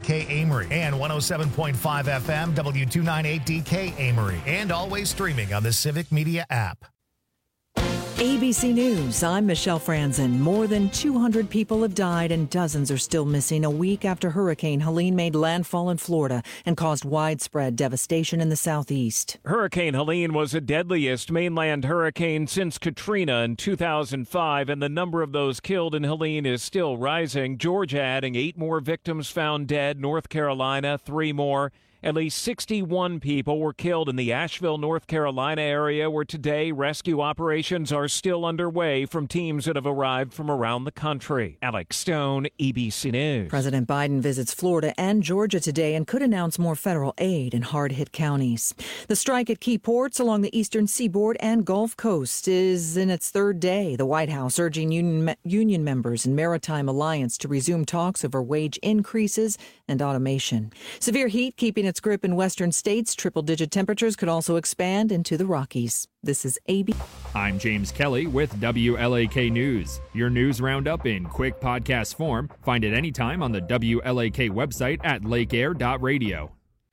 DK Amory, and 107.5 FM W298DK Amory, and always streaming on the Civic Media app. ABC News, I'm Michelle Franzen. More than 200 people have died and dozens are still missing a week after Hurricane Helene made landfall in Florida and caused widespread devastation in the southeast. Hurricane Helene was the deadliest mainland hurricane since Katrina in 2005, and the number of those killed in Helene is still rising. Georgia adding 8 more victims found dead, North Carolina 3 more. At least 61 people were killed in the Asheville, North Carolina area, where today rescue operations are still underway from teams that have arrived from around the country. Alex Stone, ABC News. President Biden visits Florida and Georgia today and could announce more federal aid in hard-hit counties. The strike at key ports along the eastern seaboard and Gulf Coast is in its 3rd day. The White House urging union members and Maritime Alliance to resume talks over wage increases and automation. Severe heat keeping its grip in western states. Triple-digit temperatures could also expand into the Rockies. This is AB. I'm James Kelly with WLAK News. Your news roundup in quick podcast form. Find it anytime on the WLAK website at lakeair.radio.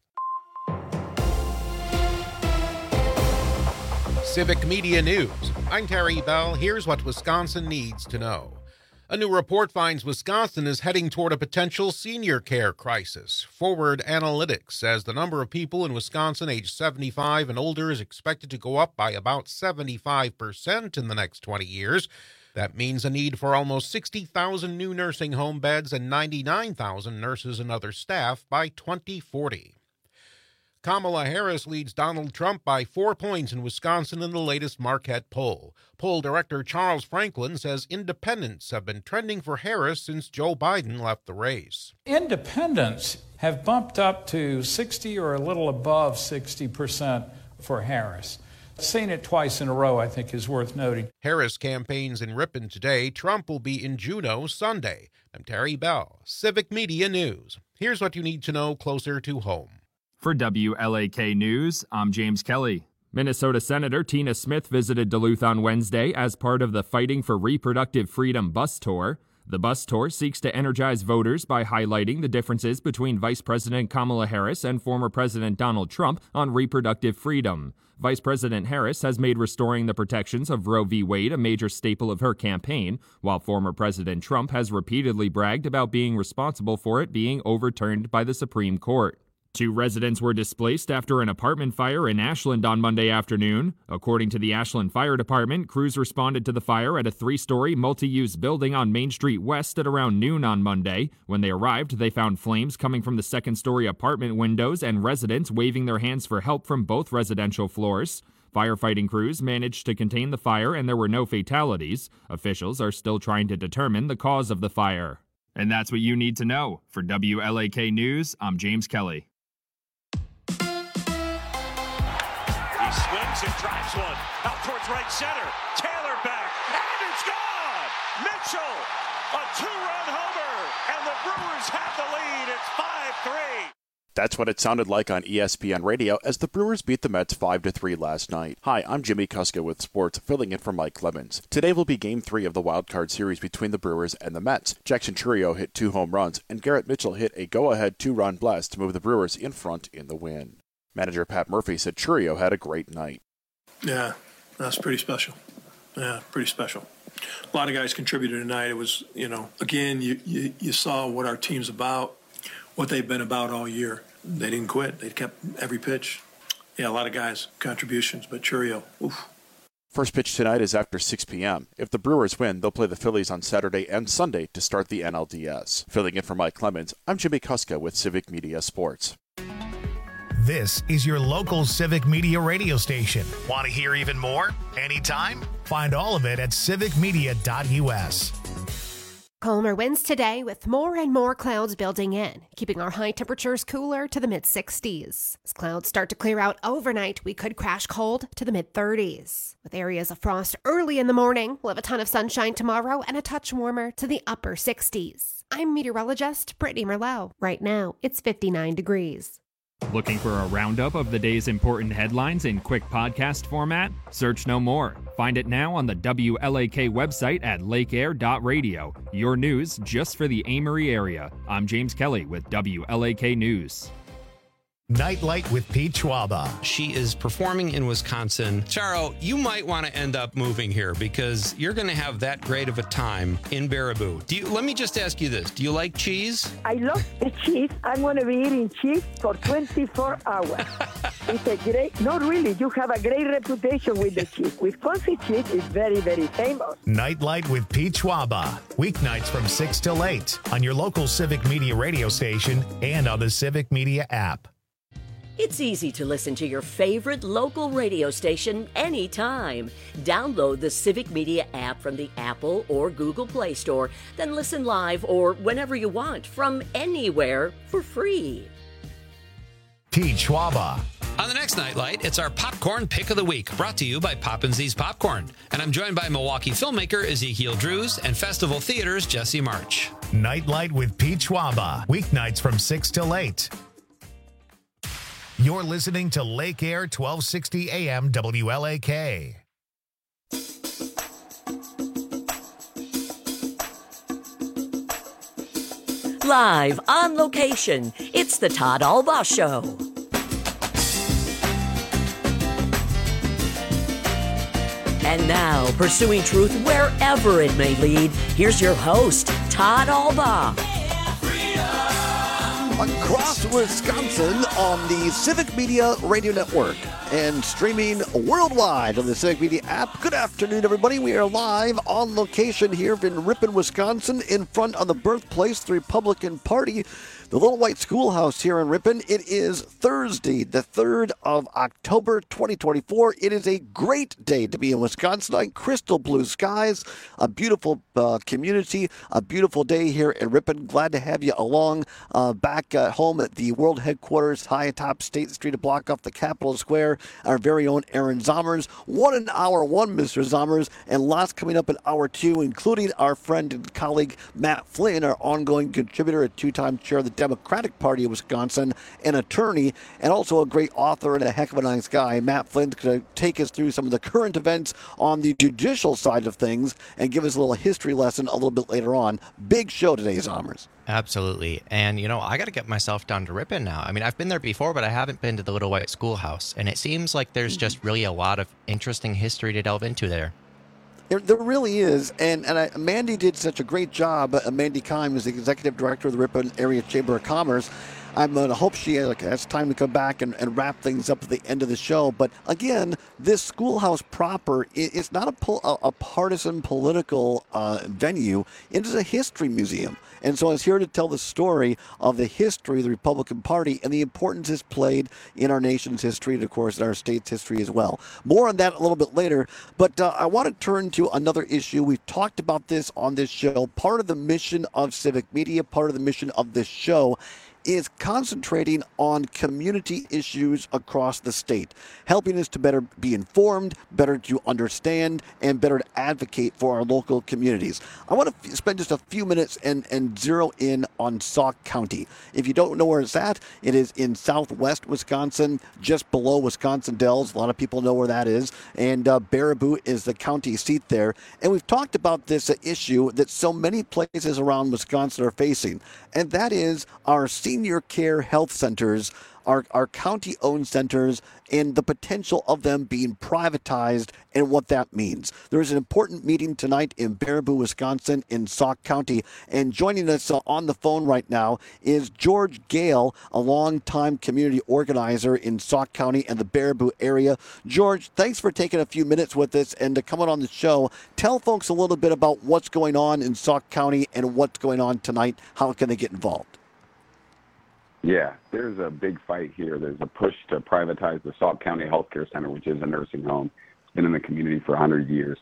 Civic Media News. I'm Terry Bell. Here's what Wisconsin needs to know. A new report finds Wisconsin is heading toward a potential senior care crisis. Forward Analytics says the number of people in Wisconsin aged 75 and older is expected to go up by about 75% in the next 20 years. That means a need for almost 60,000 new nursing home beds and 99,000 nurses and other staff by 2040. Kamala Harris leads Donald Trump by 4 points in Wisconsin in the latest Marquette poll. Poll director Charles Franklin says independents have been trending for Harris since Joe Biden left the race. Independents have bumped up to 60 or a little above 60% for Harris. Seeing it twice in a row, I think, is worth noting. Harris campaigns in Ripon today. Trump will be in Juneau Sunday. I'm Terry Bell, Civic Media News. Here's what you need to know closer to home. For WLAK News, I'm James Kelly. Minnesota Senator Tina Smith visited Duluth on Wednesday as part of the Fighting for Reproductive Freedom bus tour. The bus tour seeks to energize voters by highlighting the differences between Vice President Kamala Harris and former President Donald Trump on reproductive freedom. Vice President Harris has made restoring the protections of Roe v. Wade a major staple of her campaign, while former President Trump has repeatedly bragged about being responsible for it being overturned by the Supreme Court. 2 residents were displaced after an apartment fire in Ashland on Monday afternoon. According to the Ashland Fire Department, crews responded to the fire at a 3-story multi-use building on Main Street West at around noon on Monday. When they arrived, they found flames coming from the 2nd-story apartment windows and residents waving their hands for help from both residential floors. Firefighting crews managed to contain the fire and there were no fatalities. Officials are still trying to determine the cause of the fire. And that's what you need to know. For WLAK News, I'm James Kelly. Swings and drives one out towards right center. Taylor back, and it's gone! Mitchell, a 2-run homer, and the Brewers have the lead. It's 5-3. That's what it sounded like on ESPN Radio as the Brewers beat the Mets 5-3 last night. Hi, I'm Jimmy Kuska with sports, filling in for Mike Clemens. Today will be Game 3 of the Wild Card Series between the Brewers and the Mets. Jackson Chourio hit 2 home runs, and Garrett Mitchell hit a go-ahead 2-run blast to move the Brewers in front in the win. Manager Pat Murphy said Chourio had a great night. Yeah, that's pretty special. Yeah, pretty special. A lot of guys contributed tonight. It was, again, you saw what our team's about, what they've been about all year. They didn't quit. They kept every pitch. Yeah, a lot of guys, contributions, but Chourio, oof. First pitch tonight is after 6 p.m. If the Brewers win, they'll play the Phillies on Saturday and Sunday to start the NLDS. Filling in for Mike Clemens, I'm Jimmy Kuska with Civic Media Sports. This is your local Civic Media radio station. Want to hear even more? Anytime? Find all of it at civicmedia.us. Calmer winds today with more and more clouds building in, keeping our high temperatures cooler to the mid-60s. As clouds start to clear out overnight, we could crash cold to the mid-30s. With areas of frost early in the morning, we'll have a ton of sunshine tomorrow and a touch warmer to the upper 60s. I'm meteorologist Brittany Merlot. Right now, it's 59 degrees. Looking for a roundup of the day's important headlines in quick podcast format? Search no more. Find it now on the WLAK website at lakeair.radio. Your news just for the Amory area. I'm James Kelly with WLAK News. Nightlight with Pete Schwaba. She is performing in Wisconsin. Charo, you might want to end up moving here because you're going to have that great of a time in Baraboo. Let me just ask you this. Do you like cheese? I love the cheese. I'm going to be eating cheese for 24 hours. It's a great, not really, you have a great reputation with the cheese. Wisconsin cheese is very, very famous. Nightlight with Pete Schwaba. Weeknights from 6 till 8 on your local Civic Media radio station and on the Civic Media app. It's easy to listen to your favorite local radio station anytime. Download the Civic Media app from the Apple or Google Play Store, then listen live or whenever you want from anywhere for free. Pete Schwaba. On the next Nightlight, it's our Popcorn Pick of the Week, brought to you by Poppin's Popcorn. And I'm joined by Milwaukee filmmaker Ezekiel Drews and Festival Theater's Jesse March. Nightlight with Pete Schwaba. Weeknights from 6 till 8. You're listening to Lake Air 1260 AM WLAK. Live on location, it's the Todd Albaugh Show. And now, pursuing truth wherever it may lead, here's your host, Todd Albaugh. Across Wisconsin on the Civic Media Radio Network and streaming worldwide on the Civic Media app. Good afternoon, everybody. We are live on location here in Ripon, Wisconsin, in front of the birthplace of the Republican Party, the Little White Schoolhouse here in Ripon. It is Thursday, the 3rd of October, 2024. It is a great day to be in Wisconsin. Crystal blue skies, a beautiful community, a beautiful day here in Ripon. Glad to have you along back at home at the world headquarters, high atop State Street, a block off the Capitol Square. Our very own Aaron Zommers. One in hour one, Mr. Zommers, and lots coming up in hour two, including our friend and colleague Matt Flynn, our ongoing contributor, a two-time chair of the Democratic Party of Wisconsin, an attorney, and also a great author and a heck of a nice guy. Matt Flynn's going to take us through some of the current events on the judicial side of things and give us a little history lesson a little bit later on. Big show today, Zommers. Absolutely. And, I got to get myself down to Ripon now. I mean, I've been there before, but I haven't been to the Little White Schoolhouse. And it seems like there's just really a lot of interesting history to delve into there. There really is, and Mandy did such a great job. Mandy Kime is the executive director of the Ripon Area Chamber of Commerce. I'm going to hope she has time to come back and wrap things up at the end of the show. But again, this schoolhouse proper is not a partisan political venue. It is a history museum. And so I was here to tell the story of the history of the Republican Party and the importance it's played in our nation's history and, of course, in our state's history as well. More on that a little bit later. But I want to turn to another issue. We've talked about this on this show. Part of the mission of Civic Media, part of the mission of this show is concentrating on community issues across the state, helping us to better be informed, better to understand, and better to advocate for our local communities. I want to spend just a few minutes and zero in on Sauk County. If you don't know where it's at, it is in southwest Wisconsin, just below Wisconsin Dells. A lot of people know where that is. And Baraboo is the county seat there. And we've talked about this issue that so many places around Wisconsin are facing, and that is our senior care health centers, our county-owned centers, and the potential of them being privatized and what that means. There is an important meeting tonight in Baraboo, Wisconsin, in Sauk County. And joining us on the phone right now is George Gale, a longtime community organizer in Sauk County and the Baraboo area. George, thanks for taking a few minutes with us and to coming on the show. Tell folks a little bit about what's going on in Sauk County and what's going on tonight. How can they get involved? Yeah, there's a big fight here. There's a push to privatize the Sauk County Healthcare Center, which is a nursing home. It's been in the community for 100 years.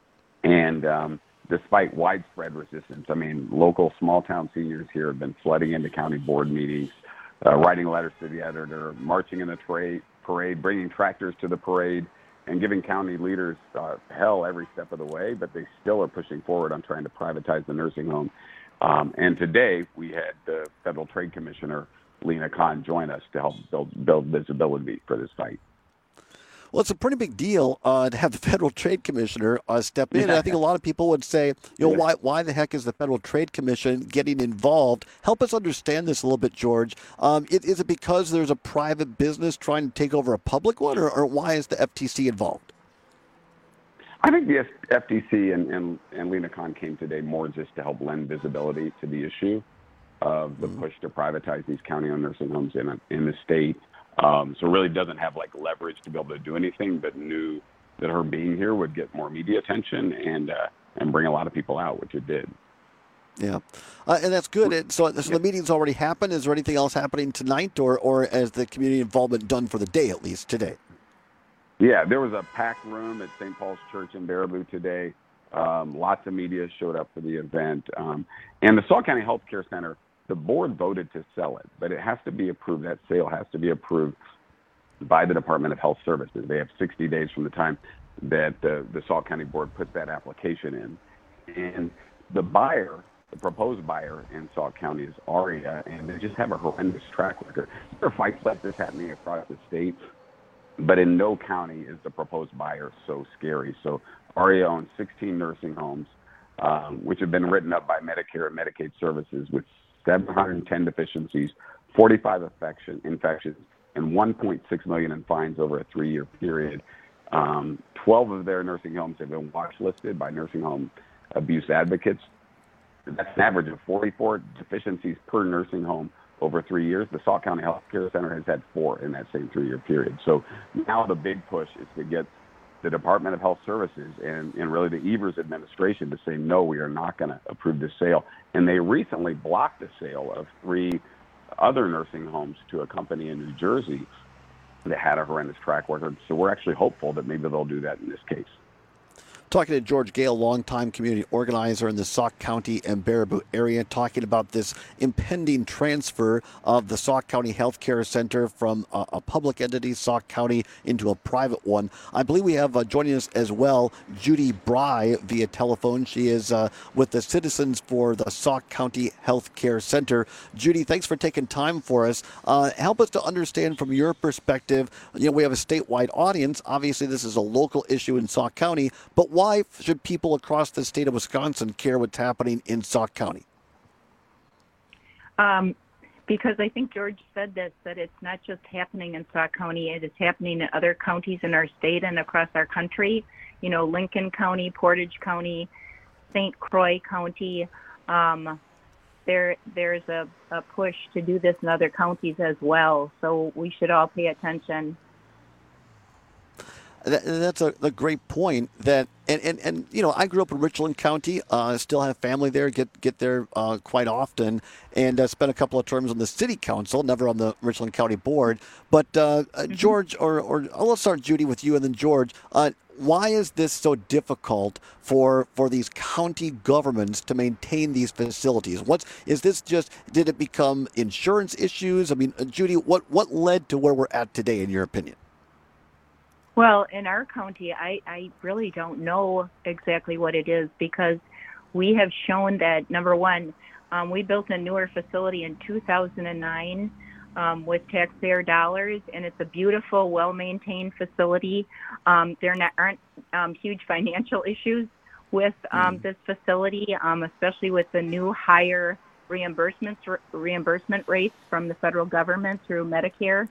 And despite widespread resistance, local small-town seniors here have been flooding into county board meetings, writing letters to the editor, marching in the parade, bringing tractors to the parade, and giving county leaders hell every step of the way, but they still are pushing forward on trying to privatize the nursing home. And today we had the Federal Trade Commissioner Lena Khan join us to help build visibility for this fight. Well, it's a pretty big deal to have the Federal Trade Commissioner step in. And I think a lot of people would say, why the heck is the Federal Trade Commission getting involved? Help us understand this a little bit, George. Is it because there's a private business trying to take over a public one, or why is the FTC involved? I think the FTC and Lena Khan came today more just to help lend visibility to the issue of the push to privatize these county-owned nursing homes in the state. So really doesn't have like leverage to be able to do anything, but knew that her being here would get more media attention and bring a lot of people out, which it did. Yeah, and that's good. So the meeting's already happened. Is there anything else happening tonight, or is the community involvement done for the day, at least today? Yeah, there was a packed room at St. Paul's Church in Baraboo today. Lots of media showed up for the event. And the Sauk County Health Care Center, the board voted to sell it, but it has to be approved. That sale has to be approved by the Department of Health Services. They have 60 days from the time that the Sauk County Board puts that application in. And the buyer, the proposed buyer in Sauk County is ARIA, and they just have a horrendous track record. There are fights like this happening across the state, but in no county is the proposed buyer so scary. So ARIA owns 16 nursing homes, which have been written up by Medicare and Medicaid services with 710 deficiencies, 45 infections, and $1.6 million in fines over a 3-year period. 12 of their nursing homes have been watch listed by nursing home abuse advocates. That's an average of 44 deficiencies per nursing home over 3 years. The Sauk County Health Care Center has had 4 in that same 3-year period. So now the big push is to get the Department of Health Services and really the Evers administration to say, no, we are not going to approve this sale. And they recently blocked the sale of 3 other nursing homes to a company in New Jersey that had a horrendous track record. So we're actually hopeful that maybe they'll do that in this case. Talking to George Gale, longtime community organizer in the Sauk County and Baraboo area, talking about this impending transfer of the Sauk County Health Care Center from a public entity, Sauk County, into a private one. I believe we have joining us as well Judy Bry via telephone. She is with the Citizens for the Sauk County Health Care Center. Judy, thanks for taking time for us. Help us to understand from your perspective. We have a statewide audience. Obviously, this is a local issue in Sauk County, but why should people across the state of Wisconsin care what's happening in Sauk County? Because I think George said this, that it's not just happening in Sauk County, it is happening in other counties in our state and across our country. Lincoln County, Portage County, St. Croix County. There's a push to do this in other counties as well, so we should all pay attention. That's a great point. That and I grew up in Richland County. Still have family there. Get there quite often, and spent a couple of terms on the city council. Never on the Richland County board. But George, or let's start Judy with you, and then George. Why is this so difficult for these county governments to maintain these facilities? Did it become insurance issues? I mean, Judy, what led to where we're at today, in your opinion? Well, in our county, I really don't know exactly what it is, because we have shown that, number one, we built a newer facility in 2009 with taxpayer dollars, and it's a beautiful, well-maintained facility. There aren't huge financial issues with this facility, especially with the new higher reimbursement rates from the federal government through Medicare.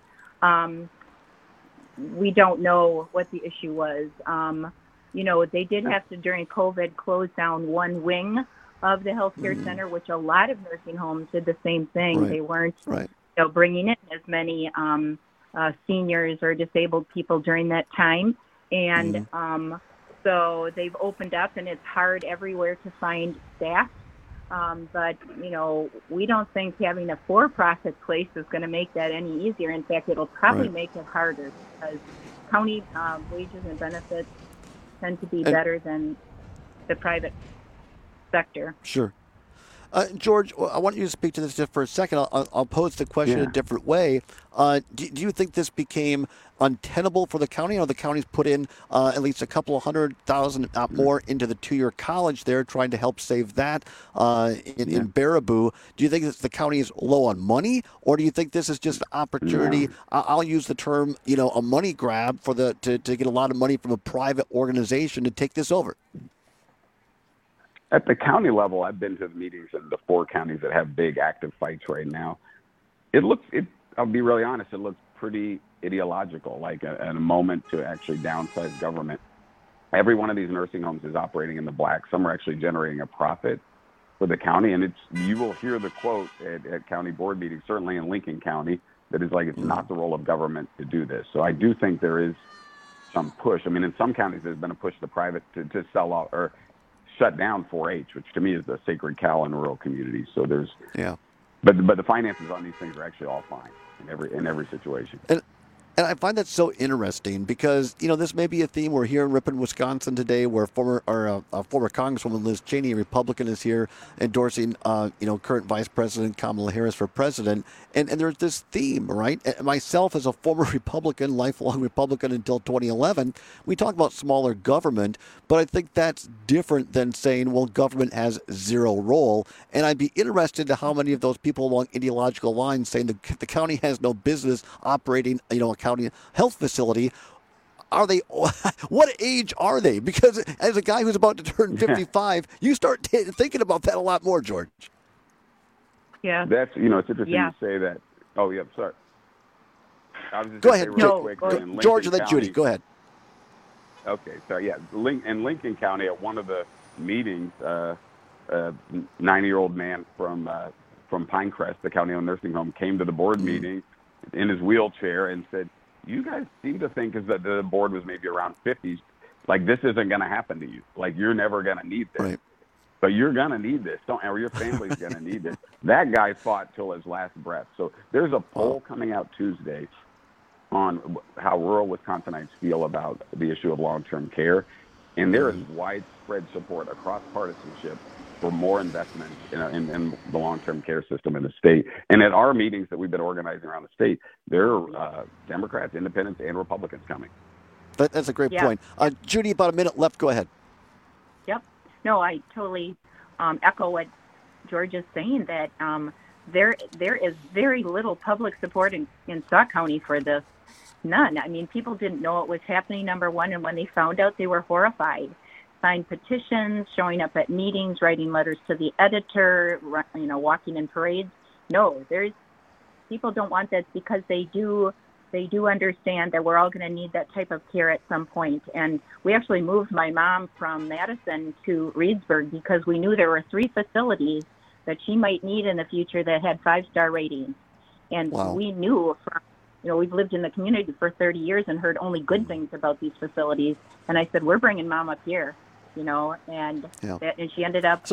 We don't know what the issue was. They did have to, during COVID, close down one wing of the healthcare center, which a lot of nursing homes did the same thing. Right. They weren't bringing in as many seniors or disabled people during that time. And so they've opened up, and it's hard everywhere to find staff. But we don't think having a for-profit place is going to make that any easier. In fact, it'll probably make it harder, because county wages and benefits tend to be better than the private sector. Sure. George, I want you to speak to this just for a second. I'll pose the question a different way. Do you think this became untenable for the county? I know the county's put in at least a couple of $100,000 more into the 2-year college there, trying to help save that in Baraboo. Do you think that the county is low on money, or do you think this is just an opportunity? I'll use the term, a money grab for to get a lot of money from a private organization to take this over. At the county level, I've been to the meetings in the 4 counties that have big active fights right now. I'll be really honest, it looks pretty ideological, like a moment to actually downsize government. Every one of these nursing homes is operating in the black. Some are actually generating a profit for the county, and you will hear the quote at county board meetings, certainly in Lincoln County, that is like, it's not the role of government to do this. So I do think there is some push. I mean, in some counties, there's been a push to private to sell out or shut down 4-H, which to me is the sacred cow in rural communities. So there's, but the finances on these things are actually all fine in every situation. And I find that so interesting because, this may be a theme. We're here in Ripon, Wisconsin today, where former Congresswoman Liz Cheney, a Republican, is here endorsing, current Vice President Kamala Harris for president. And there's this theme, right? And myself, as a former Republican, lifelong Republican until 2011, we talk about smaller government, but I think that's different than saying, well, government has zero role. And I'd be interested to how many of those people along ideological lines saying the county has no business operating, a county health facility. Are they? What age are they? Because as a guy who's about to turn 55, you start thinking about that a lot more, George. Yeah. That's, it's interesting you say that. Oh, yeah, sorry. I was just go ahead, George, and then Judy. Go ahead. Okay, sorry. Yeah, in Lincoln County, at one of the meetings, a 90-year-old man from Pinecrest, the county-owned nursing home, came to the board meeting in his wheelchair and said, "You guys seem to think is that the board was maybe around 50s, like this isn't going to happen to you. Like you're never going to need this, right. But you're going to need this, or your family's going to need this." That guy fought till his last breath. So there's a poll coming out Tuesday on how rural Wisconsinites feel about the issue of long-term care, and there is widespread support across partisanship for more investment in the long-term care system in the state. And at our meetings that we've been organizing around the state, there are Democrats, Independents, and Republicans coming. That's a great point. Judy, about a minute left. Go ahead. Yep. No, I totally echo what George is saying, that there is very little public support in Sauk County for this. None. I mean, people didn't know it was happening, number one, and when they found out, they were horrified. Signed petitions, showing up at meetings, writing letters to the editor, walking in parades. No, people don't want that because they do understand that we're all going to need that type of care at some point. And we actually moved my mom from Madison to Reedsburg because we knew there were 3 facilities that she might need in the future that had 5-star ratings. And we knew we've lived in the community for 30 years and heard only good things about these facilities. And I said, we're bringing Mom up here. And she ended up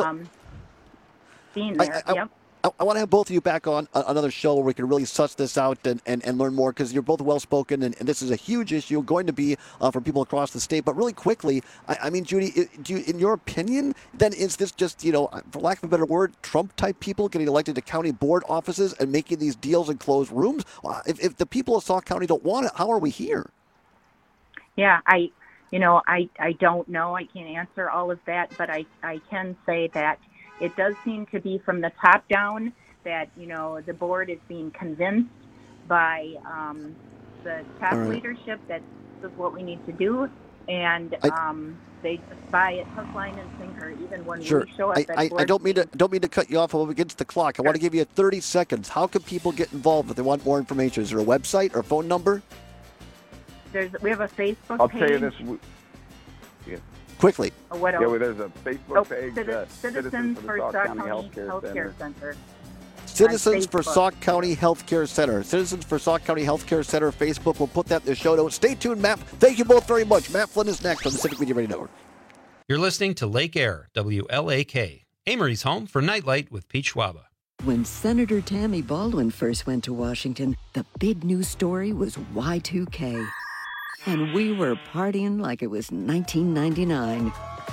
being there. I want to have both of you back on another show where we can really suss this out and learn more, because you're both well-spoken, and this is a huge issue going to be for people across the state. But really quickly, I mean, Judy, in your opinion, then is this just, for lack of a better word, Trump-type people getting elected to county board offices and making these deals in closed rooms? If the people of Sauk County don't want it, how are we here? Yeah, I don't know. I can't answer all of that, but I can say that it does seem to be from the top down that, the board is being convinced by the top leadership that this is what we need to do. And they just buy it hook, line, and sinker, even when we show up at board. I don't mean to cut you off against the clock. I want to give you 30 seconds. How can people get involved if they want more information? Is there a website or phone number? We have a Facebook page. I'll tell you this. Quickly. There's a Facebook page. Citizens for Sauk County Healthcare Center. Citizens for Sauk County Healthcare Center. Citizens for Sauk County Healthcare Center, Facebook. We'll put that in the show notes. Stay tuned, Matt. Thank you both very much. Matt Flynn is next on the Civic Media Radio Network. You're listening to Lake Air, WLAK, Amory's home for Nightlight with Pete Schwaba. When Senator Tammy Baldwin first went to Washington, the big news story was Y2K. And we were partying like it was 1999.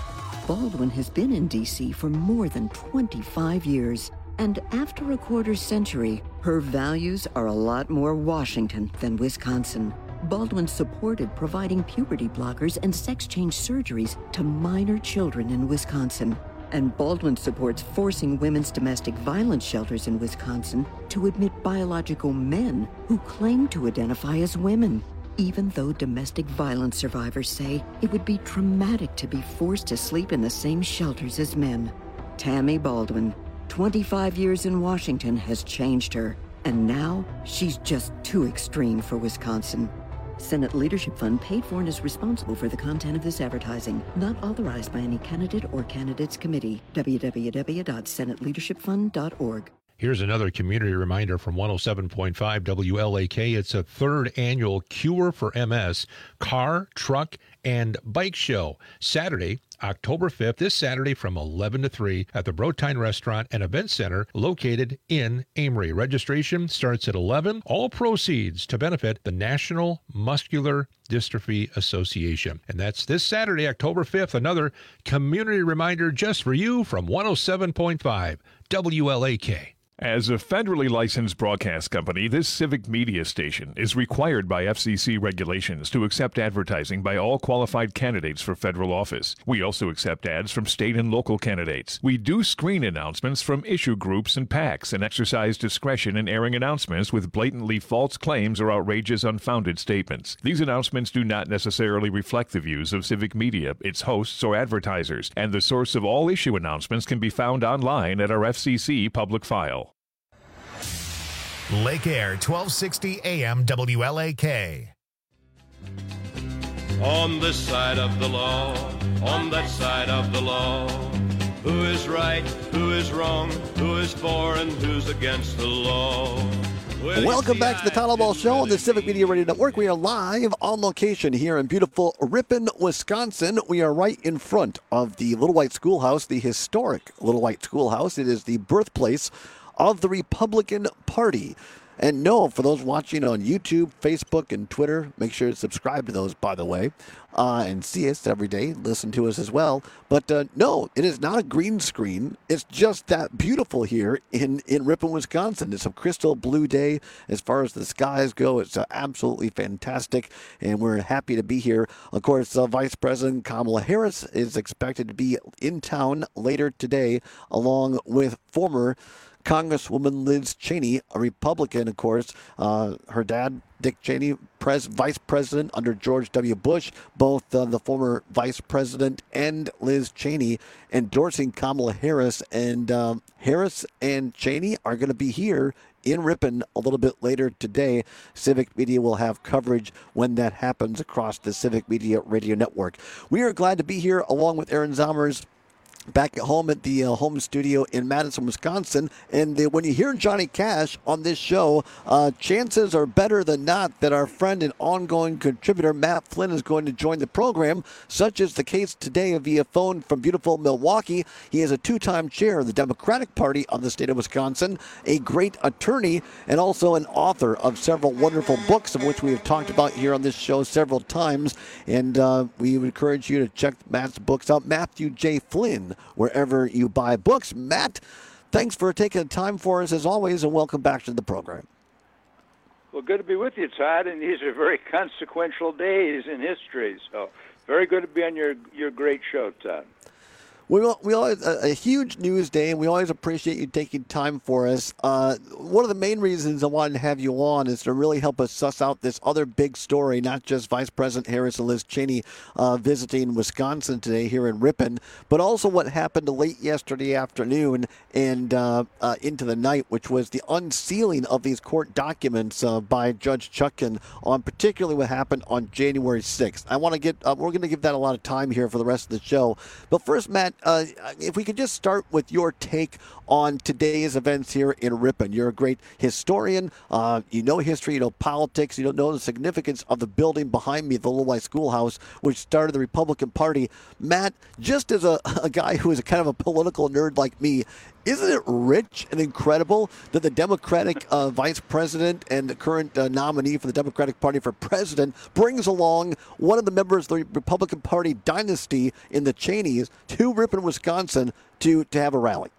Baldwin has been in D.C. for more than 25 years. And after a quarter-century, her values are a lot more Washington than Wisconsin. Baldwin supported providing puberty blockers and sex change surgeries to minor children in Wisconsin. And Baldwin supports forcing women's domestic violence shelters in Wisconsin to admit biological men who claim to identify as women, even though domestic violence survivors say it would be traumatic to be forced to sleep in the same shelters as men. Tammy Baldwin, 25 years in Washington has changed her, and now she's just too extreme for Wisconsin. Senate Leadership Fund paid for and is responsible for the content of this advertising, not authorized by any candidate or candidates committee. www.senateleadershipfund.org. Here's another community reminder from 107.5 WLAK. It's a third annual Cure for MS car, truck, and bike show. Saturday, October 5th, this Saturday from 11 to 3 at the Brotine Restaurant and Event Center located in Amory. Registration starts at 11. All proceeds to benefit the National Muscular Dystrophy Association. And that's this Saturday, October 5th. Another community reminder just for you from 107.5 WLAK. As a federally licensed broadcast company, this civic media station is required by FCC regulations to accept advertising by all qualified candidates for federal office. We also accept ads from state and local candidates. We do screen announcements from issue groups and PACs and exercise discretion in airing announcements with blatantly false claims or outrageous, unfounded statements. These announcements do not necessarily reflect the views of Civic Media, its hosts, or advertisers, and the source of all issue announcements can be found online at our FCC public file. Lake Air, 1260 AM WLAK. On this side of the law, on that side of the law, who is right, who is wrong, who is for and who's against the law? Welcome back to the Tyler Ball Show on the Civic Media Radio Network. We are live on location here in beautiful Ripon, Wisconsin. We are right in front of the Little White Schoolhouse, the historic Little White Schoolhouse. It is the birthplace of the Republican Party. And no, for those watching on YouTube, Facebook, and Twitter, make sure to subscribe to those, by the way, and see us every day, listen to us as well. But no, it is not a green screen. It's just that beautiful here in Ripon, Wisconsin. It's a crystal blue day as far as the skies go. It's absolutely fantastic, and we're happy to be here. Of course, Vice President Kamala Harris is expected to be in town later today, along with former Congresswoman Liz Cheney, a Republican, of course. Her dad, Dick Cheney, vice president under George W. Bush, both the former vice president and Liz Cheney endorsing Kamala Harris. And Harris and Cheney are going to be here in Ripon a little bit later today. Civic Media will have coverage when that happens across the Civic Media Radio Network. We are glad to be here along with Aaron Zomers back at home at the home studio in Madison, Wisconsin. And when you hear Johnny Cash on this show, chances are better than not that our friend and ongoing contributor Matt Flynn is going to join the program, such is the case today via phone from beautiful Milwaukee. He is a two-time chair of the Democratic Party of the state of Wisconsin, a great attorney, and also an author of several wonderful books, of which we have talked about here on this show several times. And we would encourage you to check Matt's books out. Matthew J. Flynn, wherever you buy books. Matt, thanks for taking the time for us as always, and welcome back to the program. Well, good to be with you, Todd, and these are very consequential days in history, so very good to be on your great show, Todd. We always a huge news day, and we always appreciate you taking time for us. One of the main reasons I wanted to have you on is to really help us suss out this other big story, not just Vice President Harris and Liz Cheney visiting Wisconsin today here in Ripon, but also what happened late yesterday afternoon and into the night, which was the unsealing of these court documents by Judge Chutkan on particularly what happened on January 6th. I want to get we're going to give that a lot of time here for the rest of the show. But first, Matt, if we could just start with your take on today's events here in Ripon. You're a great historian. You know history, you know politics, you know the significance of the building behind me, the Little White Schoolhouse, which started the Republican Party. Matt, just as a guy who is kind of a political nerd like me, Isn't it rich and incredible that the Democratic vice president and the current nominee for the Democratic Party for president brings along one of the members of the Republican Party dynasty in the Cheneys to Ripon, Wisconsin to have a rally?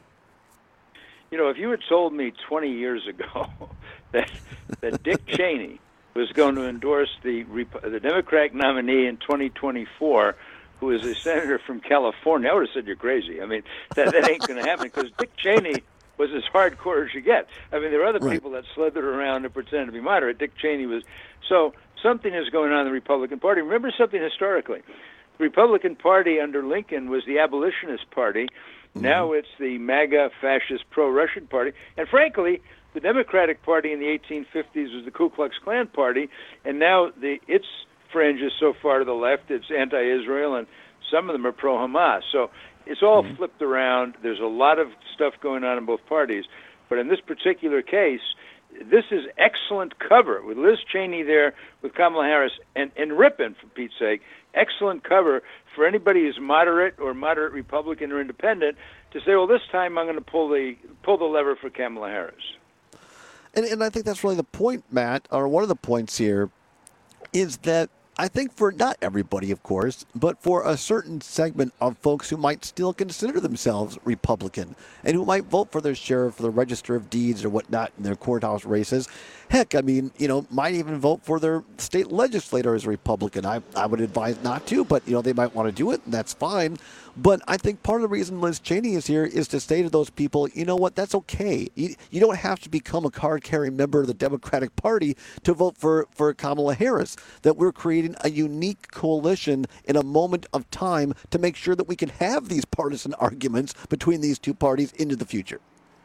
You know, if you had told me 20 years ago that Dick Cheney was going to endorse the Democratic nominee in 2024, who is a senator from California, I would have said you're crazy. I mean, that ain't going to happen, because Dick Cheney was as hardcore as you get. I mean, there are other people that slithered around and pretended to be moderate. Dick Cheney was. So something is going on in the Republican Party. Remember something historically. The Republican Party under Lincoln was the abolitionist party. Now it's the MAGA fascist pro-Russian party. And frankly, the Democratic Party in the 1850s was the Ku Klux Klan party, and now its fringe is so far to the left, it's anti-Israel, and some of them are pro-Hamas. So it's all flipped around. There's a lot of stuff going on in both parties. But in this particular case, this is excellent cover with Liz Cheney there, with Kamala Harris, and Ripon, for Pete's sake, excellent cover for anybody who's moderate or moderate Republican or independent to say, well, this time I'm going to pull the lever for Kamala Harris. And I think that's really the point, Matt, or one of the points here, is that I think for not everybody, of course, but for a certain segment of folks who might still consider themselves Republican and who might vote for their sheriff, for the Register of Deeds or whatnot in their courthouse races. Heck, I mean, might even vote for their state legislator as a Republican. I would advise not to, but, they might want to do it, and that's fine. But I think part of the reason Liz Cheney is here is to say to those people, you know what, that's okay. You don't have to become a card-carrying member of the Democratic Party to vote for Kamala Harris, that we're creating a unique coalition in a moment of time to make sure that we can have these partisan arguments between these two parties into the future.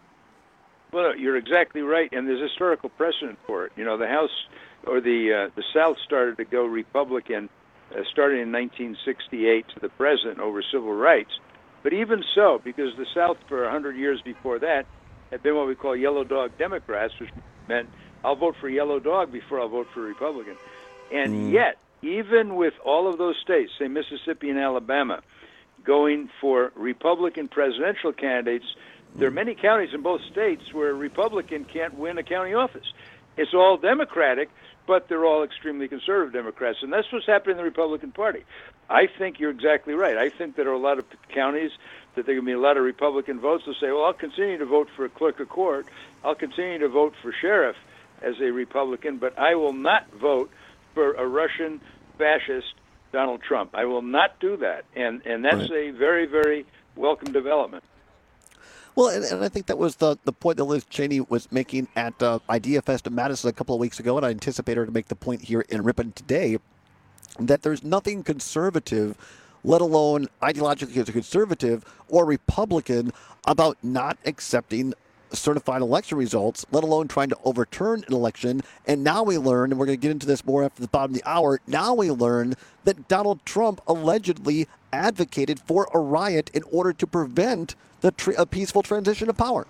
Well, you're exactly right, and there's historical precedent for it. The House or the South started to go Republican starting in 1968 to the present over civil rights. But even so, because the South for 100 years before that had been what we call yellow dog Democrats, which meant I'll vote for yellow dog before I'll vote for Republican. And yet, even with all of those states, say Mississippi and Alabama, going for Republican presidential candidates, there are many counties in both states where a Republican can't win a county office. It's all Democratic, but they're all extremely conservative Democrats, and that's what's happening in the Republican Party. I think you're exactly right. I think there are a lot of counties that there are going to be a lot of Republican votes who say, well, I'll continue to vote for a clerk of court, I'll continue to vote for sheriff as a Republican, but I will not vote for a Russian fascist Donald Trump. I will not do that, and that's a very, very welcome development. Well, and I think that was the point that Liz Cheney was making at IdeaFest in Madison a couple of weeks ago, and I anticipate her to make the point here in Ripon today, that there's nothing conservative, let alone ideologically conservative or Republican, about not accepting certified election results, let alone trying to overturn an election. And now we learn, and we're going to get into this more after the bottom of the hour, now we learn that Donald Trump allegedly advocated for a riot in order to prevent a peaceful transition of power.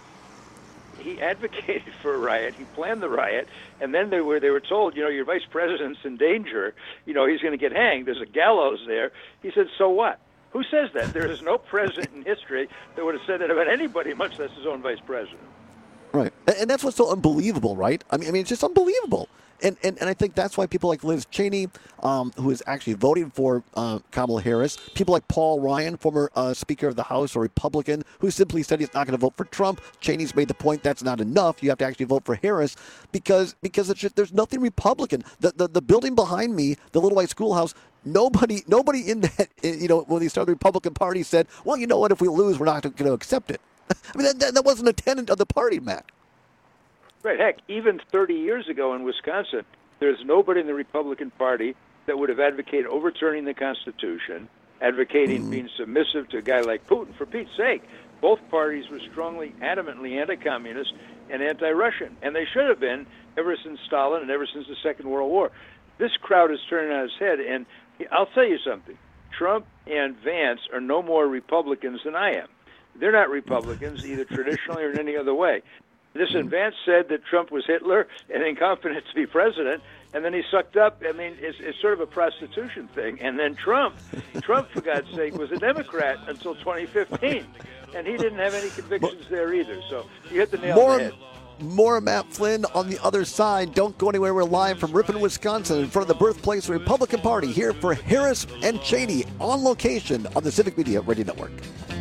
He advocated for a riot. He planned the riot, and then they were told, your vice president's in danger. He's going to get hanged. There's a gallows there. He said, so what? Who says that? There is no president in history that would have said that about anybody, much less his own vice president. Right, and that's what's so unbelievable, right? I mean, it's just unbelievable. And I think that's why people like Liz Cheney, who is actually voting for Kamala Harris, people like Paul Ryan, former Speaker of the House, a Republican, who simply said he's not going to vote for Trump. Cheney's made the point that's not enough. You have to actually vote for Harris because it's just, there's nothing Republican. The building behind me, the Little White Schoolhouse, nobody in that, when they started the Republican Party said, well, you know what, if we lose, we're not going to accept it. I mean, that wasn't a tenet of the party, Matt. Right. Heck, even 30 years ago in Wisconsin, there's nobody in the Republican Party that would have advocated overturning the Constitution, advocating being submissive to a guy like Putin. For Pete's sake, both parties were strongly, adamantly anti-communist and anti-Russian, and they should have been ever since Stalin and ever since the Second World War. This crowd is turning on its head, and I'll tell you something. Trump and Vance are no more Republicans than I am. They're not Republicans, either traditionally or in any other way. Listen, Vance said that Trump was Hitler and incompetent to be president, and then he sucked up. I mean, it's sort of a prostitution thing. And then Trump, for God's sake, was a Democrat until 2015. and he didn't have any convictions there either. So you hit the nail on the head. More Matt Flynn on the other side. Don't go anywhere. We're live from Ripon, Wisconsin, in front of the birthplace of the Republican Party, here for Harris and Cheney, on location on the Civic Media Radio Network.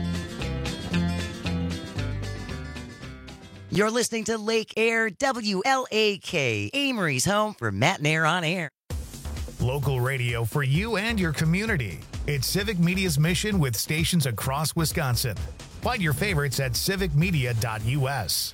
You're listening to Lake Air WLAK, Amory's home for Matt and Air on Air. Local radio for you and your community. It's Civic Media's mission with stations across Wisconsin. Find your favorites at civicmedia.us.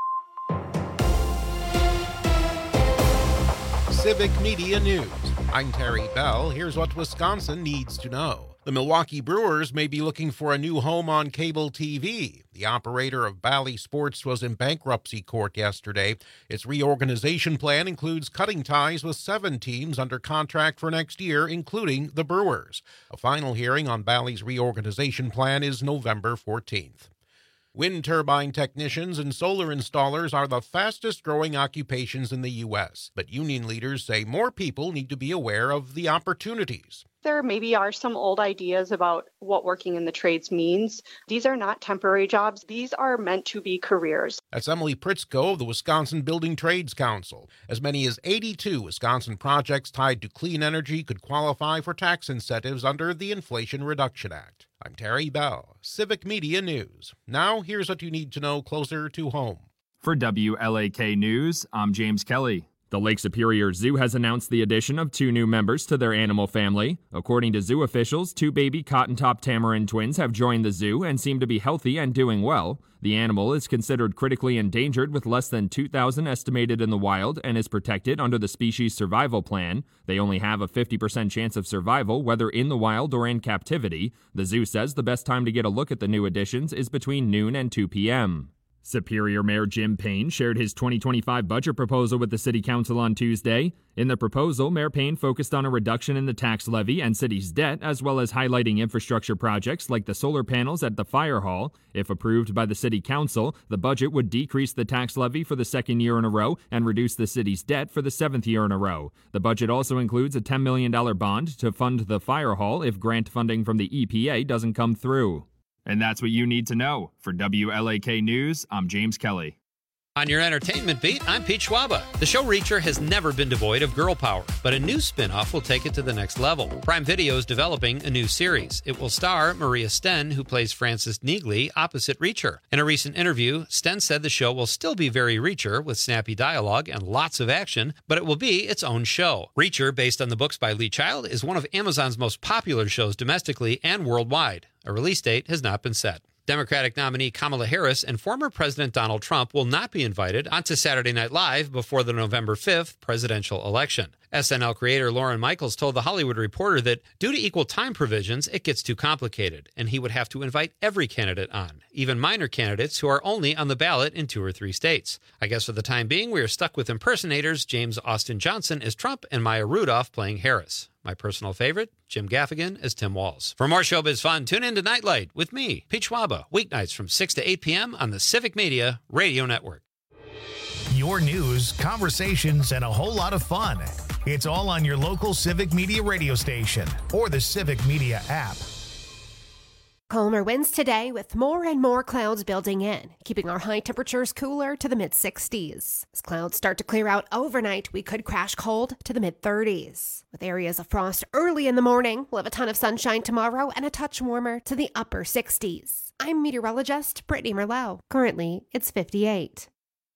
Civic Media News. I'm Terry Bell. Here's what Wisconsin needs to know. The Milwaukee Brewers may be looking for a new home on cable TV. The operator of Bally Sports was in bankruptcy court yesterday. Its reorganization plan includes cutting ties with 7 teams under contract for next year, including the Brewers. A final hearing on Bally's reorganization plan is November 14th. Wind turbine technicians and solar installers are the fastest-growing occupations in the U.S., but union leaders say more people need to be aware of the opportunities. There maybe are some old ideas about what working in the trades means. These are not temporary jobs. These are meant to be careers. That's Emily Pritzko of the Wisconsin Building Trades Council. As many as 82 Wisconsin projects tied to clean energy could qualify for tax incentives under the Inflation Reduction Act. I'm Terry Bell, Civic Media News. Now, here's what you need to know closer to home. For WLAK News, I'm James Kelly. The Lake Superior Zoo has announced the addition of 2 new members to their animal family. According to zoo officials, 2 baby cotton-top tamarin twins have joined the zoo and seem to be healthy and doing well. The animal is considered critically endangered with less than 2,000 estimated in the wild and is protected under the Species Survival Plan. They only have a 50% chance of survival, whether in the wild or in captivity. The zoo says the best time to get a look at the new additions is between noon and 2 p.m. Superior Mayor Jim Payne shared his 2025 budget proposal with the City Council on Tuesday. In the proposal, Mayor Payne focused on a reduction in the tax levy and city's debt, as well as highlighting infrastructure projects like the solar panels at the fire hall. If approved by the City Council, the budget would decrease the tax levy for the 2nd year in a row and reduce the city's debt for the 7th year in a row. The budget also includes a $10 million bond to fund the fire hall if grant funding from the EPA doesn't come through. And that's what you need to know. For WLAK News, I'm James Kelly. On your entertainment beat, I'm Pete Schwaba. The show Reacher has never been devoid of girl power, but a new spin-off will take it to the next level. Prime Video is developing a new series. It will star Maria Sten, who plays Frances Neagley, opposite Reacher. In a recent interview, Sten said the show will still be very Reacher, with snappy dialogue and lots of action, but it will be its own show. Reacher, based on the books by Lee Child, is one of Amazon's most popular shows domestically and worldwide. A release date has not been set. Democratic nominee Kamala Harris and former President Donald Trump will not be invited onto Saturday Night Live before the November 5th presidential election. SNL creator Lorne Michaels told The Hollywood Reporter that due to equal time provisions, it gets too complicated, and he would have to invite every candidate on, even minor candidates who are only on the ballot in 2 or 3 states. I guess for the time being, we are stuck with impersonators James Austin Johnson as Trump and Maya Rudolph playing Harris. My personal favorite, Jim Gaffigan as Tim Walz. For more showbiz fun, tune in to Nightlight with me, Pete Schwaba, weeknights from 6 to 8 p.m. on the Civic Media Radio Network. Your news, conversations, and a whole lot of fun. It's all on your local Civic Media radio station or the Civic Media app. Calmer winds today with more and more clouds building in, keeping our high temperatures cooler to the mid-60s. As clouds start to clear out overnight, we could crash cold to the mid-30s. With areas of frost early in the morning, we'll have a ton of sunshine tomorrow and a touch warmer to the upper 60s. I'm meteorologist Brittany Merlot. Currently, it's 58.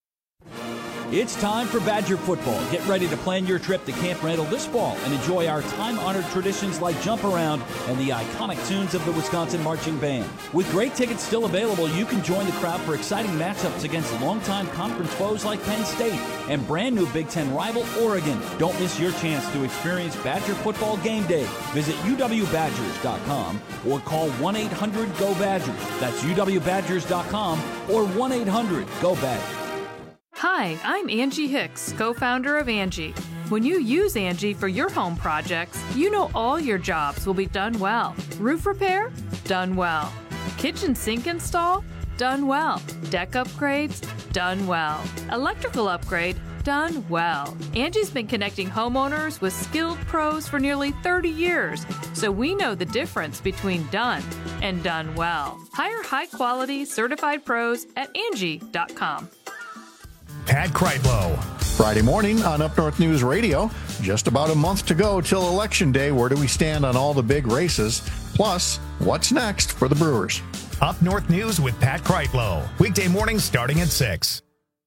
It's time for Badger football. Get ready to plan your trip to Camp Randall this fall and enjoy our time-honored traditions like Jump Around and the iconic tunes of the Wisconsin Marching Band. With great tickets still available, you can join the crowd for exciting matchups against longtime conference foes like Penn State and brand new Big Ten rival Oregon. Don't miss your chance to experience Badger football game day. Visit uwbadgers.com or call 1-800-GO-BADGERS. That's uwbadgers.com or 1-800-GO-BADGERS. Hi, I'm Angie Hicks, co-founder of Angie. When you use Angie for your home projects, you know all your jobs will be done well. Roof repair? Done well. Kitchen sink install? Done well. Deck upgrades? Done well. Electrical upgrade? done well. Angie's been connecting homeowners with skilled pros for nearly 30 years, so we know the difference between done and done well. Hire high-quality, certified pros at Angie.com. Pat Kreitlow. Friday morning on Up North News Radio. Just about a month to go till Election Day. Where do we stand on all the big races? Plus, what's next for the Brewers? Up North News with Pat Kreitlow. Weekday mornings starting at 6.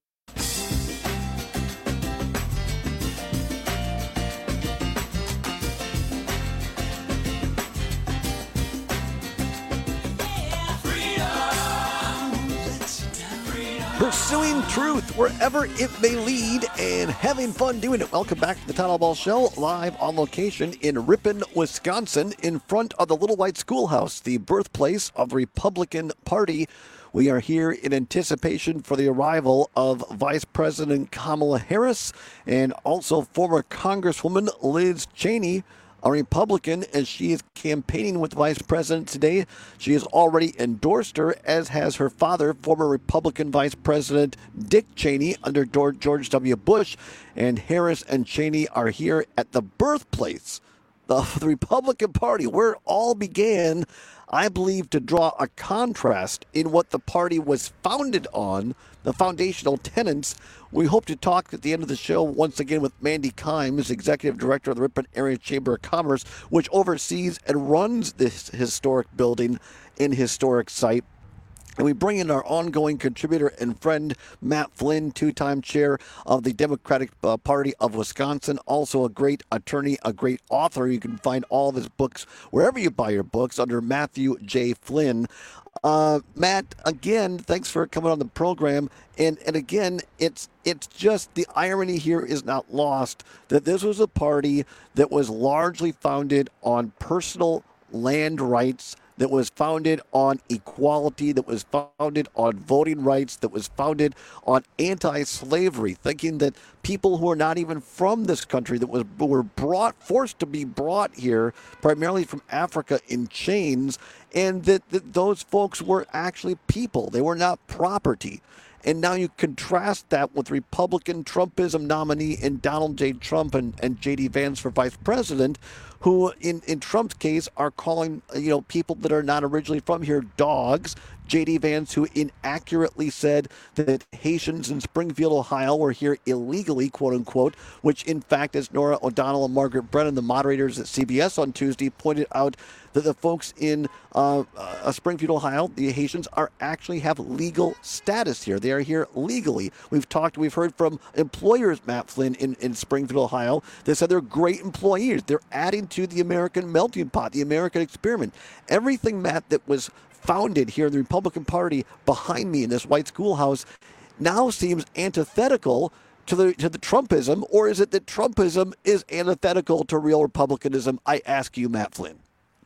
Pursuing truth wherever it may lead and having fun doing it. Welcome back to the Town Hall Ball Show, live on location in Ripon, Wisconsin, in front of the Little White Schoolhouse, the birthplace of the Republican Party. We are here in anticipation for the arrival of Vice President Kamala Harris and also former Congresswoman Liz Cheney, a Republican, as she is campaigning with the Vice President today. She has already endorsed her, as has her father, former Republican Vice President Dick Cheney under George W. Bush. And Harris and Cheney are here at the birthplace of the Republican Party, where it all began, I believe, to draw a contrast in what the party was founded on, the foundational tenets. We hope to talk at the end of the show once again with Mandy Kimes, Executive Director of the Ripon Area Chamber of Commerce, which oversees and runs this historic building and historic site. And we bring in our ongoing contributor and friend, Matt Flynn, two-time chair of the Democratic Party of Wisconsin, also a great attorney, a great author. You can find all of his books wherever you buy your books under Matthew J. Flynn. Matt, again, thanks for coming on the program. And again, it's just the irony here is not lost that this was a party that was largely founded on personal land rights, that was founded on equality, that was founded on voting rights, that was founded on anti-slavery, thinking that people who are not even from this country, that were forced to be brought here, primarily from Africa in chains, and that those folks were actually people. They were not property. And now you contrast that with Republican Trumpism nominee in Donald J. Trump and J.D. Vance for vice president, who in Trump's case are calling people that are not originally from here dogs. J.D. Vance, who inaccurately said that Haitians in Springfield, Ohio were here illegally, quote unquote, which in fact, as Nora O'Donnell and Margaret Brennan, the moderators at CBS on Tuesday, pointed out that the folks in Springfield, Ohio, the Haitians, actually have legal status here. They are here legally. We've heard from employers, Matt Flynn, in Springfield, Ohio. They said they're great employees. They're adding to the American melting pot, the American experiment. Everything, Matt, that was founded here in the Republican Party behind me in this white schoolhouse now seems antithetical to the Trumpism, or is it that Trumpism is antithetical to real Republicanism? I ask you, Matt Flynn.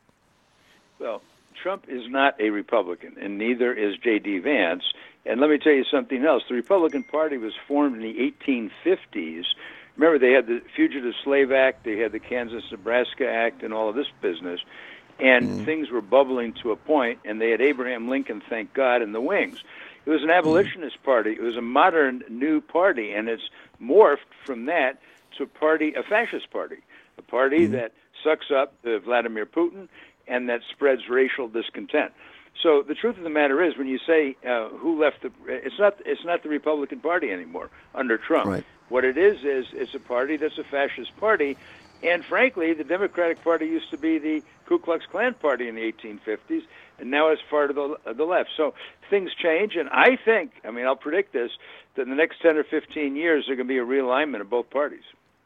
Well, Trump is not a Republican, and neither is J.D. Vance. And let me tell you something else. The Republican Party was formed in the 1850s. Remember, they had the Fugitive Slave Act, they had the Kansas-Nebraska Act, and all of this business. And things were bubbling to a point, and they had Abraham Lincoln, thank God, in the wings. It was an abolitionist party. It was a modern, new party, and it's morphed from that to a fascist party, a party that sucks up Vladimir Putin and that spreads racial discontent. So the truth of the matter is, when you say who left it's not the Republican Party anymore under Trump. Right. What it is it's a party that's a fascist party. And frankly, the Democratic Party used to be the Ku Klux Klan party in the 1850s, and now it's part of the left. So things change, and I think, I'll predict this, that in the next 10 or 15 years, there's going to be a realignment of both parties.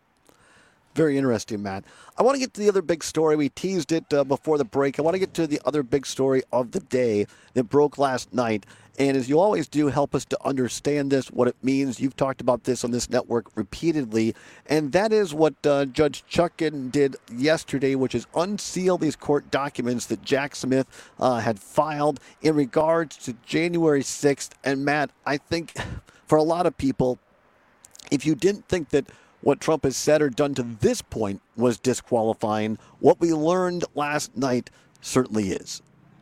Very interesting, Matt. I want to get to the other big story. We teased it before the break. I want to get to the other big story of the day that broke last night. And as you always do, help us to understand this, what it means. You've talked about this on this network repeatedly. And that is what Judge Chutkan did yesterday, which is unseal these court documents that Jack Smith had filed in regards to January 6th. And Matt, I think for a lot of people, if you didn't think that what Trump has said or done to this point was disqualifying, what we learned last night certainly is.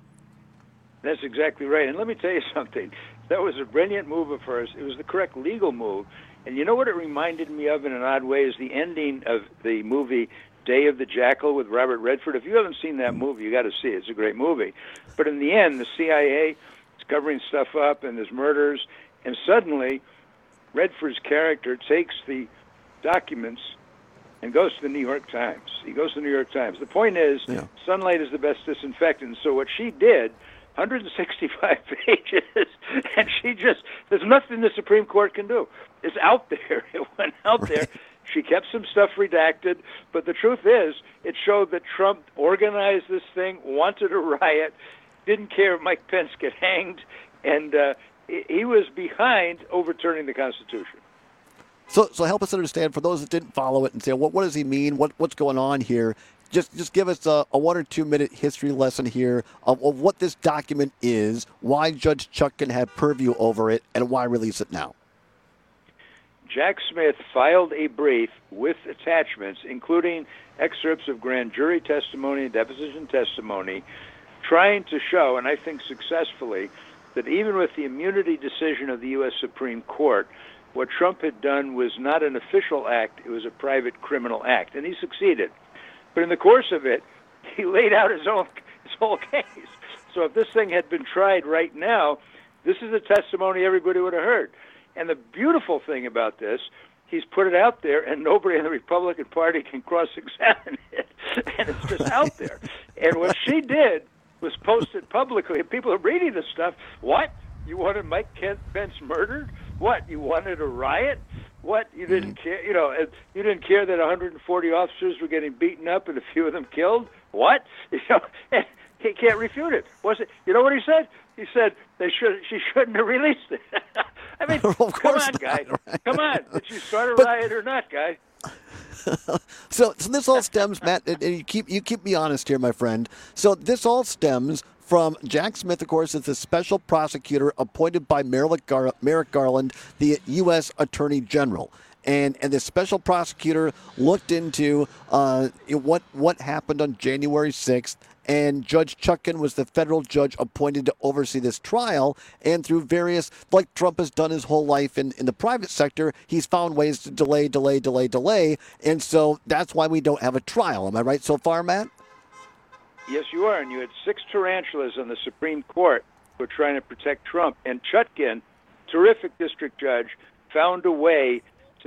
That's exactly right. And let me tell you something. That was a brilliant move of hers. It was the correct legal move. And you know what it reminded me of in an odd way is the ending of the movie Day of the Jackal with Robert Redford. If you haven't seen that movie, you got to see it. It's a great movie. But in the end, the CIA is covering stuff up, and there's murders, and suddenly Redford's character takes the documents and goes to the New York Times. He goes to the New York Times. The point is, sunlight is the best disinfectant. So what she did, 165 pages, and there's nothing the Supreme Court can do. It's out there. It went out there. She kept some stuff redacted, but the truth is, it showed that Trump organized this thing, wanted a riot, didn't care if Mike Pence get hanged, and he was behind overturning the Constitution. So help us understand, for those that didn't follow it and say, what does he mean? What's going on here? Just give us a 1 or 2 minute history lesson here of what this document is, why Judge Chutkan had purview over it, and why release it now. Jack Smith filed a brief with attachments, including excerpts of grand jury testimony and deposition testimony, trying to show, and I think successfully, that even with the immunity decision of the U.S. Supreme Court, what Trump had done was not an official act, it was a private criminal act, and he succeeded. But in the course of it, he laid out his whole case. So if this thing had been tried right now, this is a testimony everybody would have heard. And the beautiful thing about this, he's put it out there, and nobody in the Republican Party can cross-examine it, and it's just out there. And what she did was post it publicly, and people are reading this stuff. What? You wanted Mike Pence murdered? What? You wanted a riot? What? You didn't care? You didn't care that 140 officers were getting beaten up and a few of them killed? What? And he can't refute it. You know what he said? He said she shouldn't have released it. I mean, come on, guy. Right? Come on. Did you start a riot or not, guy? So this all stems, Matt, and you keep me honest here, my friend. So this all stems from Jack Smith, of course, is the special prosecutor appointed by Merrick Garland, the U.S. Attorney General. And the special prosecutor looked into what happened on January 6th, and Judge Chutkan was the federal judge appointed to oversee this trial. And through various, like Trump has done his whole life in the private sector, he's found ways to delay. And so that's why we don't have a trial. Am I right so far, Matt? Yes, you are. And you had 6 tarantulas on the Supreme Court who were trying to protect Trump. And Chutkan, terrific district judge, found a way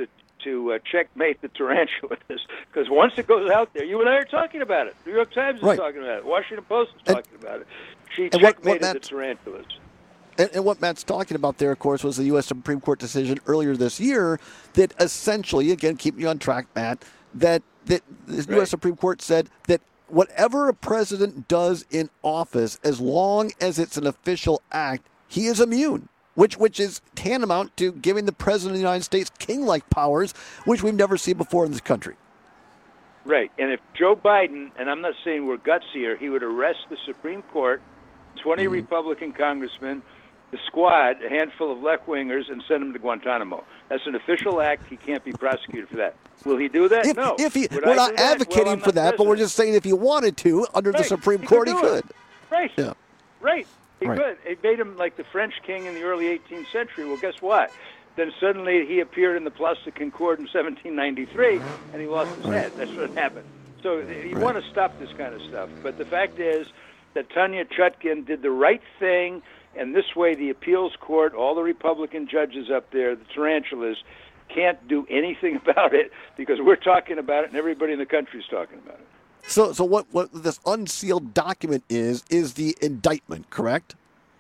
to checkmate the tarantulas, because once it goes out there, you and I are talking about it. New York Times is talking about it. Washington Post is talking about it. She checkmated the tarantulas. And what Matt's talking about there, of course, was the U.S. Supreme Court decision earlier this year that essentially, again, keep you on track, Matt, that the U.S. Supreme Court said that whatever a president does in office, as long as it's an official act, he is immune. Which is tantamount to giving the President of the United States king-like powers, which we've never seen before in this country. Right. And if Joe Biden, and I'm not saying we're gutsier, he would arrest the Supreme Court, 20 Republican congressmen, the squad, a handful of left-wingers, and send them to Guantanamo. That's an official act. He can't be prosecuted for that. Will he do that? No. We're not advocating for that, but we're just saying if he wanted to, under the Supreme Court, he could. Right. Yeah. Right. He could. It made him like the French king in the early 18th century. Well, guess what? Then suddenly he appeared in the Place de Concorde in 1793, and he lost his head. That's what happened. So you want to stop this kind of stuff. But the fact is that Tanya Chutkan did the right thing, and this way the appeals court, all the Republican judges up there, the tarantulas, can't do anything about it because we're talking about it and everybody in the country is talking about it. So what this unsealed document is the indictment, correct?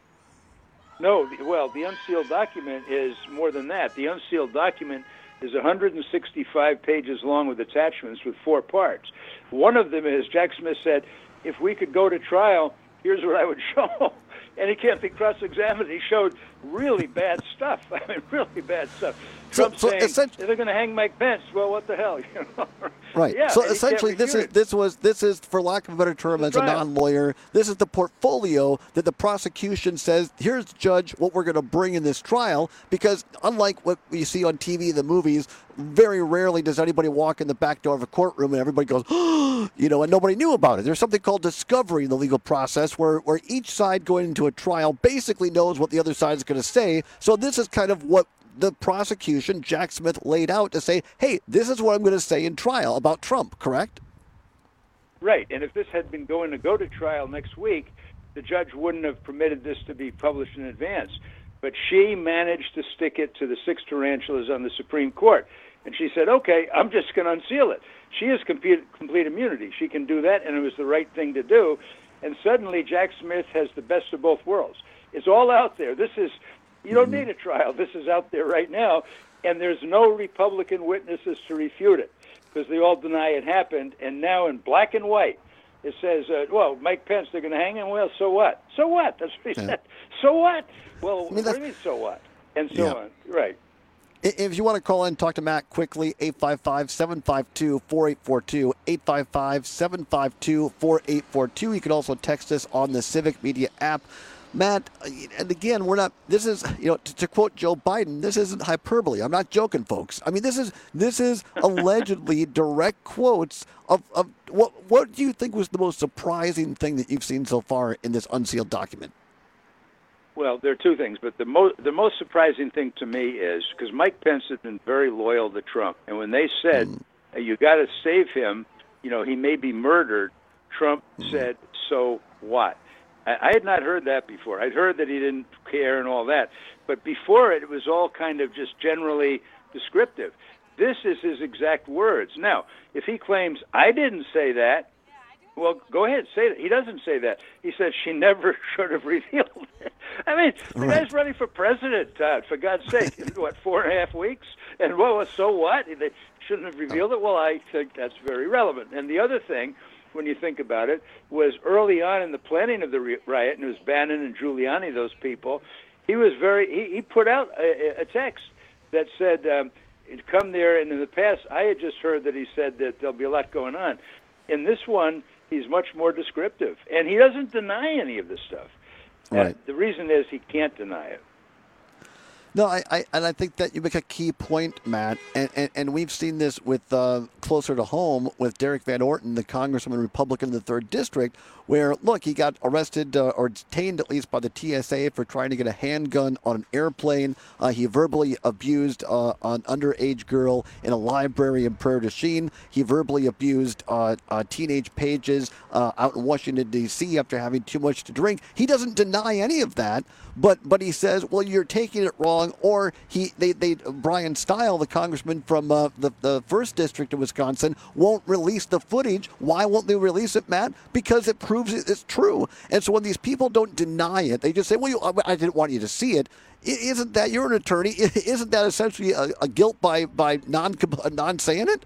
No, the unsealed document is more than that. The unsealed document is 165 pages long with attachments with 4 parts. One of them is, Jack Smith said, if we could go to trial, here's what I would show. And he can't be cross-examined. He showed really bad stuff. I mean, really bad stuff. Trump saying they're going to hang Mike Pence. Well, what the hell? You know? Right. Yeah, so essentially, this is for lack of a better term, as a non-lawyer, this is the portfolio that the prosecution says, here's, Judge, what we're going to bring in this trial. Because unlike what you see on TV, the movies, very rarely does anybody walk in the back door of a courtroom and everybody goes, oh, and nobody knew about it. There's something called discovery in the legal process where each side going into a trial basically knows what the other side is going to say. So this is kind of what the prosecution, Jack Smith, laid out to say, hey, this is what I'm going to say in trial about Trump, correct? Right, and if this had been going to go to trial next week, the judge wouldn't have permitted this to be published in advance. But she managed to stick it to the 6 tarantulas on the Supreme Court. And she said, okay, I'm just going to unseal it. She has complete immunity. She can do that, and it was the right thing to do. And suddenly Jack Smith has the best of both worlds. It's all out there. You don't need a trial. This is out there right now, and there's no Republican witnesses to refute it because they all deny it happened. And now in black and white, it says, well, Mike Pence, they're going to hang him. Well, so what? So what? That's what he said. So what? Well, what do you mean, so what? And so on. Right. If you want to call in, talk to Matt quickly, 855-752-4842, 855-752-4842. You can also text us on the Civic Media app. Matt, and again, this is, to quote Joe Biden, this isn't hyperbole. I'm not joking, folks. I mean, this is allegedly direct quotes of what do you think was the most surprising thing that you've seen so far in this unsealed document? Well, there are two things, but the most surprising thing to me is because Mike Pence has been very loyal to Trump, and when they said you got to save him, he may be murdered, Trump said, so what? I had not heard that before. I'd heard that he didn't care and all that, but before it was all kind of just generally descriptive. This is his exact words. Now, if he claims I didn't say that, well, go ahead, say it. He doesn't say that. He says she never should have revealed it. I mean, the guy's running for president, Todd, for God's sake. What, 4.5 weeks? And so what? They shouldn't have revealed it? Well, I think that's very relevant. And the other thing, when you think about it, was early on in the planning of the riot, and it was Bannon and Giuliani, those people, he was he put out a text that said, come there, and in the past, I had just heard that he said that there'll be a lot going on. In this one, he's much more descriptive, and he doesn't deny any of this stuff. Right. The reason is he can't deny it. No, I think that you make a key point, Matt, and we've seen this with closer to home with Derek Van Orton, the congressman Republican in the 3rd District, where, look, he got arrested or detained at least by the TSA for trying to get a handgun on an airplane. He verbally abused an underage girl in a library in Prairie du Chien. He verbally abused teenage pages out in Washington, D.C. after having too much to drink. He doesn't deny any of that, but he says, well, you're taking it wrong. Or Brian Steil, the congressman from the 1st District of Wisconsin, won't release the footage. Why won't they release it, Matt? Because it proves it's true. And so when these people don't deny it, they just say, well, I didn't want you to see it. Isn't that, you're an attorney, isn't that essentially a guilt by non-saying it?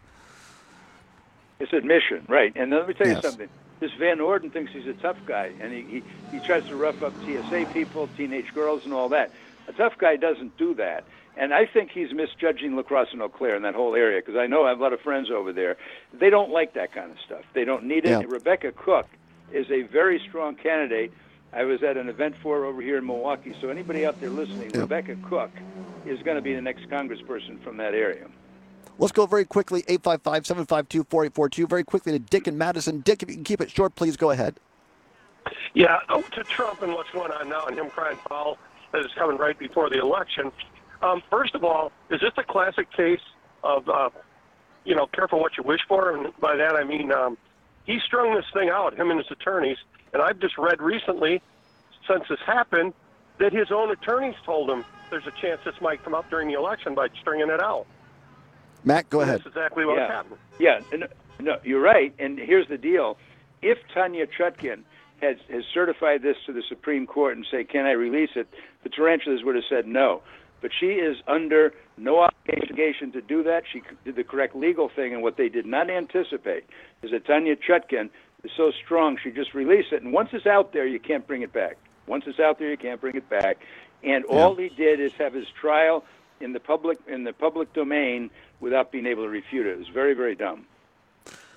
It's admission, right. And let me tell you something. This Van Orden thinks he's a tough guy, and he tries to rough up TSA people, teenage girls, and all that. A tough guy doesn't do that. And I think he's misjudging La Crosse and Eau Claire in that whole area, because I know I have a lot of friends over there. They don't like that kind of stuff. They don't need it. Yeah. Rebecca Cook is a very strong candidate. I was at an event for her over here in Milwaukee, so anybody out there listening, Rebecca Cook is going to be the next congressperson from that area. Let's go very quickly, 855-752-4842, very quickly to Dick in Madison. Dick, if you can keep it short, please go ahead. Yeah, to Trump and what's going on now and him crying foul that is coming right before the election. First of all, is this a classic case of, careful what you wish for? And by that I mean he strung this thing out, him and his attorneys, and I've just read recently, since this happened, that his own attorneys told him there's a chance this might come up during the election by stringing it out. Matt, go ahead. That's exactly what happened. Yeah, no, you're right. And here's the deal. If Tanya Chutkin has certified this to the Supreme Court and say, can I release it, the tarantulas would have said no. But she is under no obligation to do that. She did the correct legal thing, and what they did not anticipate is that Tanya Chutkin is so strong, she just released it. And once it's out there, you can't bring it back. Once it's out there, you can't bring it back. And all he did is have his trial in the public domain without being able to refute it. It was very, very dumb.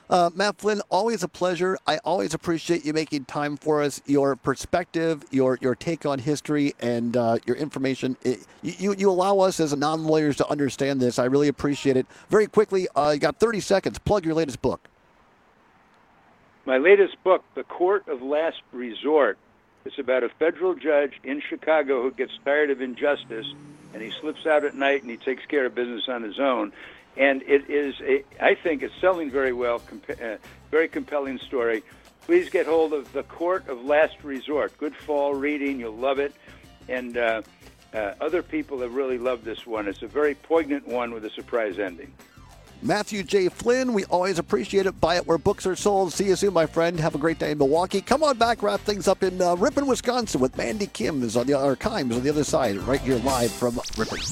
Matt Flynn, always a pleasure. I always appreciate you making time for us. Your perspective, your take on history, and your information. You allow us as non-lawyers to understand this. I really appreciate it. Very quickly, you got 30 seconds. Plug your latest book. My latest book, The Court of Last Resort. It's about a federal judge in Chicago who gets tired of injustice, and he slips out at night and he takes care of business on his own. And it is, I think it's selling very well, very compelling story. Please get hold of The Court of Last Resort. Good fall reading. You'll love it. And other people have really loved this one. It's a very poignant one with a surprise ending. Matthew J. Flynn, we always appreciate it. Buy it where books are sold. See you soon, my friend. Have a great day in Milwaukee. Come on back, wrap things up in Ripon, Wisconsin with Mandy Kimes on the other side, right here live from Ripon.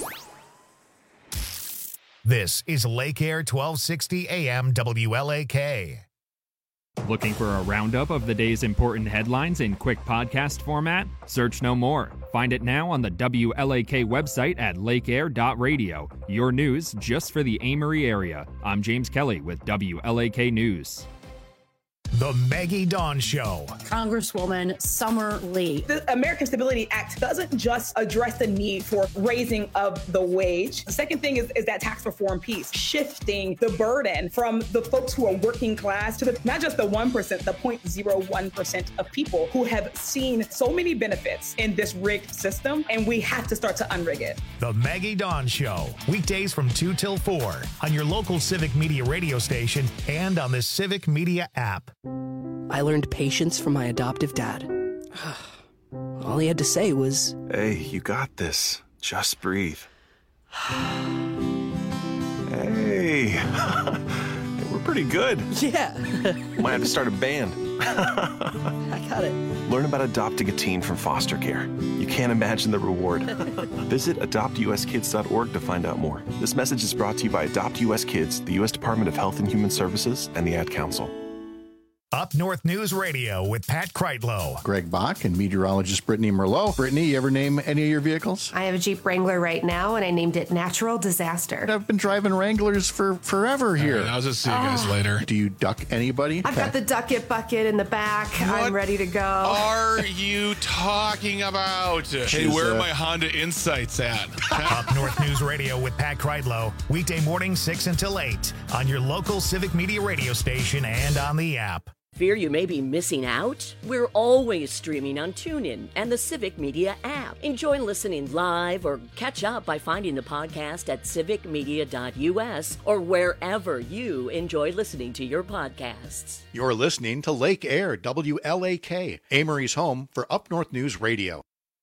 This is Lake Air 1260 AM WLAK. Looking for a roundup of the day's important headlines in quick podcast format? Search no more. Find it now on the WLAK website at lakeair.radio. Your news just for the Amory area. I'm James Kelly with WLAK News. The Maggie Dawn Show. Congresswoman Summer Lee. The American Stability Act doesn't just address the need for raising of the wage. The second thing is that tax reform piece, shifting the burden from the folks who are working class to not just the 1%, the 0.01% of people who have seen so many benefits in this rigged system, and we have to start to unrig it. The Maggie Dawn Show. Weekdays from 2 till 4 on your local Civic Media radio station and on the Civic Media app. I learned patience from my adoptive dad. All he had to say was, "Hey, you got this. Just breathe." Hey, we're pretty good. Yeah. Might have to start a band. I got it. Learn about adopting a teen from foster care. You can't imagine the reward. Visit adoptuskids.org to find out more. This message is brought to you by Adopt US Kids, the U.S. Department of Health and Human Services, and the Ad Council. Up North News Radio with Pat Kreitlow. Greg Bach and meteorologist Brittany Merlot. Brittany, you ever name any of your vehicles? I have a Jeep Wrangler right now, and I named it Natural Disaster. I've been driving Wranglers for forever here. I'll just see you guys later. Do you duck anybody? I've got the Duck It bucket in the back. What I'm ready to go. Are you talking about? Hey, where are my Honda Insights at? Up North News Radio with Pat Kreitlow. Weekday morning 6 until 8 on your local Civic Media radio station and on the app. Fear you may be missing out? We're always streaming on TuneIn and the Civic Media app. Enjoy listening live or catch up by finding the podcast at civicmedia.us or wherever you enjoy listening to your podcasts. You're listening to Lake Air, WLAK, Amory's home for Up North News Radio.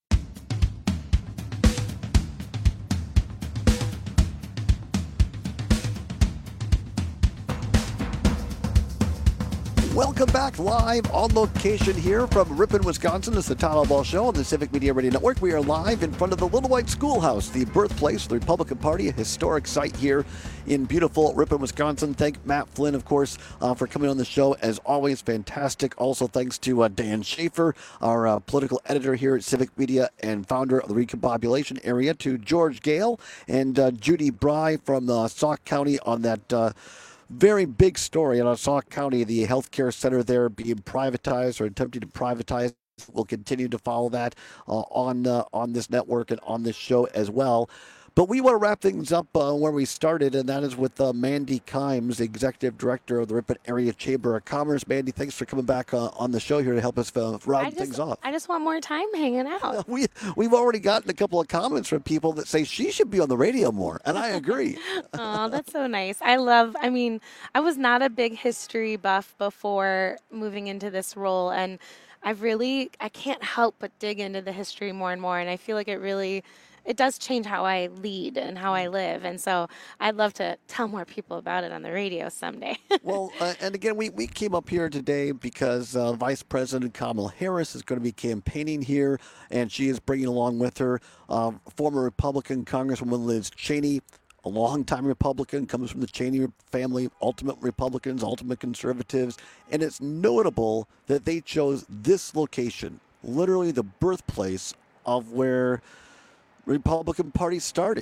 Welcome back live on location here from Ripon, Wisconsin. It's the Tom Ball Show on the Civic Media Radio Network. We are live in front of the Little White Schoolhouse, the birthplace of the Republican Party, a historic site here in beautiful Ripon, Wisconsin. Thank Matt Flynn, of course, for coming on the show. As always, fantastic. Also, thanks to Dan Schaefer, our political editor here at Civic Media and founder of the Recombobulation Area, to George Gale and Judy Bry from Sauk County on that very big story in Sauk County, the healthcare center there being privatized or attempting to privatize. We'll continue to follow that on this network and on this show as well. But we want to wrap things up where we started, and that is with Mandy Kimes, the executive director of the Ripon Area Chamber of Commerce. Mandy, thanks for coming back on the show here to help us round things off. I just want more time hanging out. We've already gotten a couple of comments from people that say she should be on the radio more, and I agree. Oh, that's so nice. I was not a big history buff before moving into this role, and I can't help but dig into the history more and more, and I feel like it does change how I lead and how I live. And so I'd love to tell more people about it on the radio someday. Well, and again, we came up here today because Vice President Kamala Harris is going to be campaigning here, and she is bringing along with her former Republican Congresswoman Liz Cheney, a longtime Republican, comes from the Cheney family, ultimate Republicans, ultimate conservatives. And it's notable that they chose this location, literally the birthplace of where Republican Party started.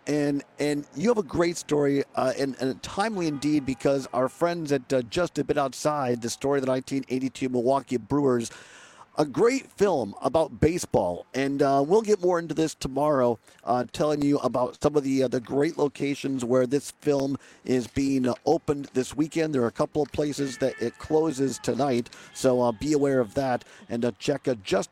and you have a great story, and timely indeed, because our friends at Just a Bit Outside, the story of the 1982 Milwaukee Brewers, a great film about baseball, and we'll get more into this tomorrow, telling you about some of the great locations where this film is being opened this weekend. There are a couple of places that it closes tonight, so be aware of that, and check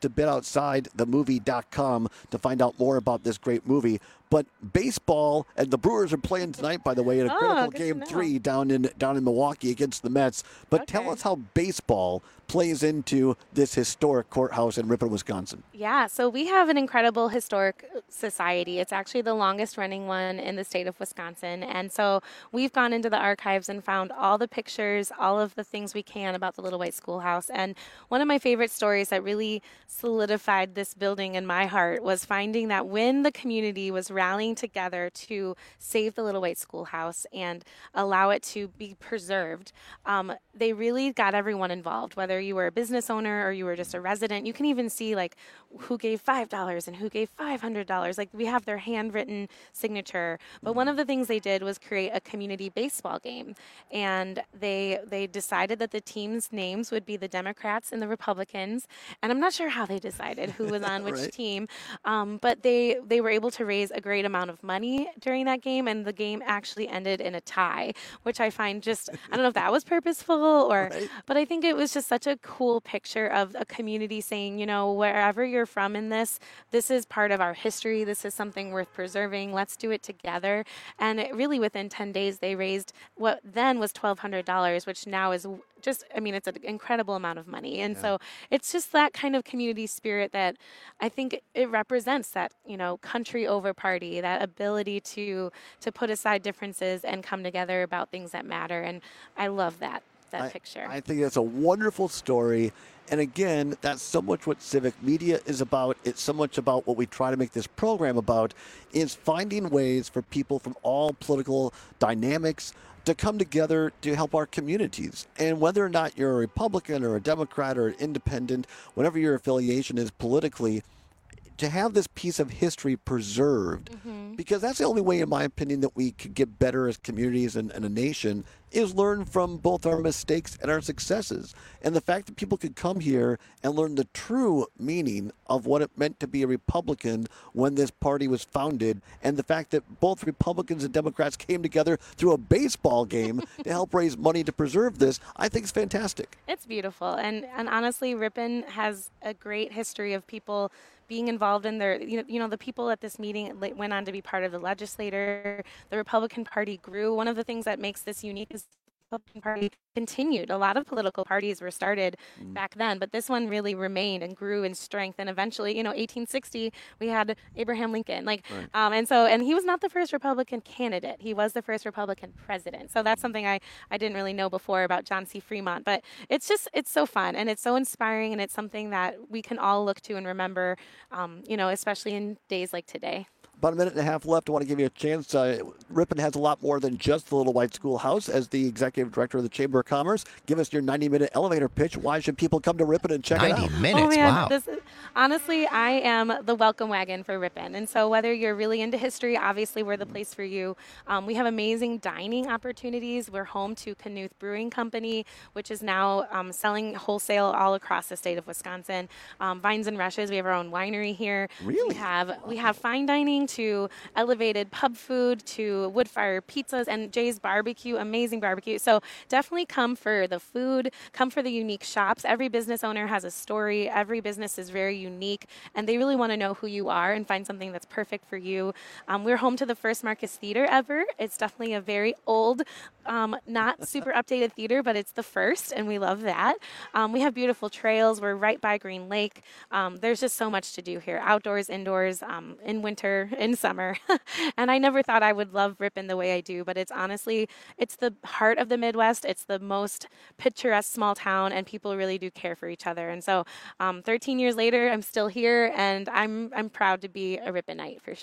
justabitoutsidethemovie.com to find out more about this great movie. But baseball, and the Brewers are playing tonight, by the way, in a critical Game 3 down in Milwaukee against the Mets. But tell us how baseball plays into this historic courthouse in Ripon, Wisconsin. Yeah, so we have an incredible historic society. It's actually the longest running one in the state of Wisconsin. And so we've gone into the archives and found all the pictures, all of the things we can about the Little White Schoolhouse. And one of my favorite stories that really solidified this building in my heart was finding that when the community was rallying together to save the Little White Schoolhouse and allow it to be preserved, they really got everyone involved, whether you were a business owner or you were just a resident. You can even see like who gave $5 and who gave $500. Like we have their handwritten signature. But one of the things they did was create a community baseball game, and they decided that the teams' names would be the Democrats and the Republicans. And I'm not sure how they decided who was on which team, but they were able to raise a great amount of money during that game, and the game actually ended in a tie, which I find just, I don't know if that was purposeful or, but I think it was just such a cool picture of a community saying, you know, wherever you're from in this is part of our history. This is something worth preserving. Let's do it together. And it really within 10 days, they raised what then was $1,200, which now is just, I mean, it's an incredible amount of money. And so it's just that kind of community spirit that I think it represents, that, you know, country over party, that ability to put aside differences and come together about things that matter. And I love that picture. I think that's a wonderful story. And again, that's so much what civic media is about. It's so much about what we try to make this program about, is finding ways for people from all political dynamics to come together to help our communities. And whether or not you're a Republican or a Democrat or an independent, whatever your affiliation is politically, to have this piece of history preserved, because that's the only way, in my opinion, that we could get better as communities and a nation, is learn from both our mistakes and our successes. And the fact that people could come here and learn the true meaning of what it meant to be a Republican when this party was founded, and the fact that both Republicans and Democrats came together through a baseball game to help raise money to preserve this, I think is fantastic. It's beautiful. And honestly, Ripon has a great history of people being involved in their, you know, the people at this meeting went on to be part of the legislature. The Republican Party grew. One of the things that makes this unique is the Republican Party continued. A lot of political parties were started back then, but this one really remained and grew in strength. And eventually, you know, 1860, we had Abraham Lincoln. And he was not the first Republican candidate. He was the first Republican president. So that's something I didn't really know before about John C. Fremont. But it's so fun, and it's so inspiring, and it's something that we can all look to and remember, you know, especially in days like today. About a minute and a half left. I want to give you a chance. Ripon has a lot more than just the Little White Schoolhouse. As the executive director of the Chamber of Commerce, give us your 90-minute elevator pitch. Why should people come to Ripon and check it out? 90 minutes, oh, man, wow. Honestly, I am the welcome wagon for Ripon. And so whether you're really into history, obviously we're the place for you. We have amazing dining opportunities. We're home to Knuth Brewing Company, which is now selling wholesale all across the state of Wisconsin. Vines and Rushes, we have our own winery here. Really? We have fine dining to elevated pub food to wood fire pizzas and Jay's Barbecue, amazing barbecue. So definitely come for the food, come for the unique shops. Every business owner has a story. Every business is very unique, and they really want to know who you are and find something that's perfect for you. We're home to the first Marcus Theater ever. It's definitely a very old, not super updated theater, but it's the first, and we love that. We have beautiful trails. We're right by Green Lake. There's just so much to do here, outdoors, indoors, in winter, in summer. And I never thought I would love Ripon the way I do, but it's the heart of the Midwest. It's the most picturesque small town, and people really do care for each other. And so 13 years later, I'm still here, and I'm proud to be a Riponite for sure.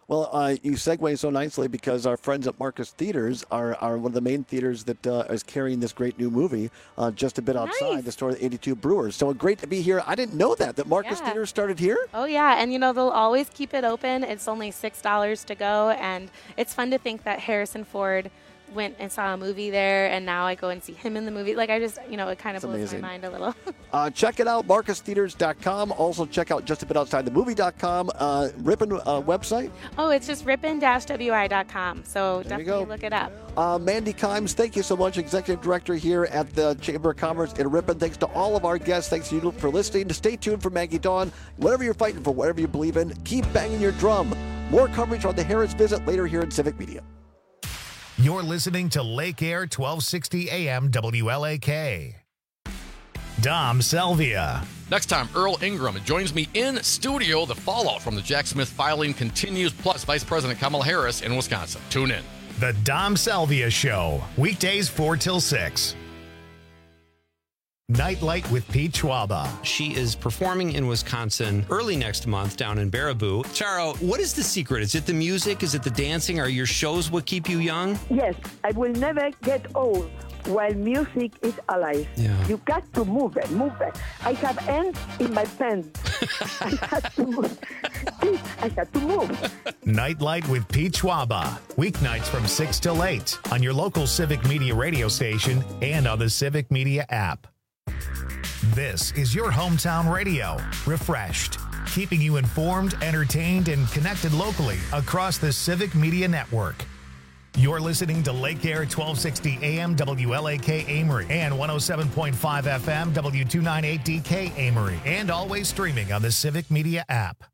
Well, you segue so nicely because our friends at Marcus Theaters are one of the main theaters that is carrying this great new movie just a bit outside the store of the 82 Brewers. So great to be here. I didn't know that Marcus Theaters started here. Oh, yeah. And, they'll always keep it open. It's only $6 to go. And it's fun to think that Harrison Ford went and saw a movie there, and now I go and see him in the movie. Like, I just, it kind of blows my mind a little. Check it out, marcustheaters.com. Also, check out just a bit outside the movie.com. Ripon website? Oh, it's just ripon-wi.com. So definitely look it up. Mandy Kimes, thank you so much, Executive Director here at the Chamber of Commerce in Ripon. Thanks to all of our guests. Thanks to you for listening. Stay tuned for Maggie Dawn. Whatever you're fighting for, whatever you believe in, keep banging your drum. More coverage on the Harris Visit later here in Civic Media. You're listening to Lake Air 1260 AM WLAK. Dom Selvia. Next time, Earl Ingram joins me in studio. The fallout from the Jack Smith filing continues, plus Vice President Kamala Harris in Wisconsin. Tune in. The Dom Selvia Show, weekdays 4 till 6. Nightlight with Pete Schwaba. She is performing in Wisconsin early next month down in Baraboo. Charo, what is the secret? Is it the music? Is it the dancing? Are your shows what keep you young? Yes, I will never get old while music is alive. Yeah. You got to move it. I have ants in my pants. I have to move. Nightlight with Pete Schwaba. Weeknights from 6 till 8 on your local Civic Media radio station and on the Civic Media app. This is your hometown radio, refreshed, keeping you informed, entertained, and connected locally across the Civic Media Network. You're listening to Lake Air 1260 AM WLAK Amory and 107.5 FM W298DK Amory, and always streaming on the Civic Media app.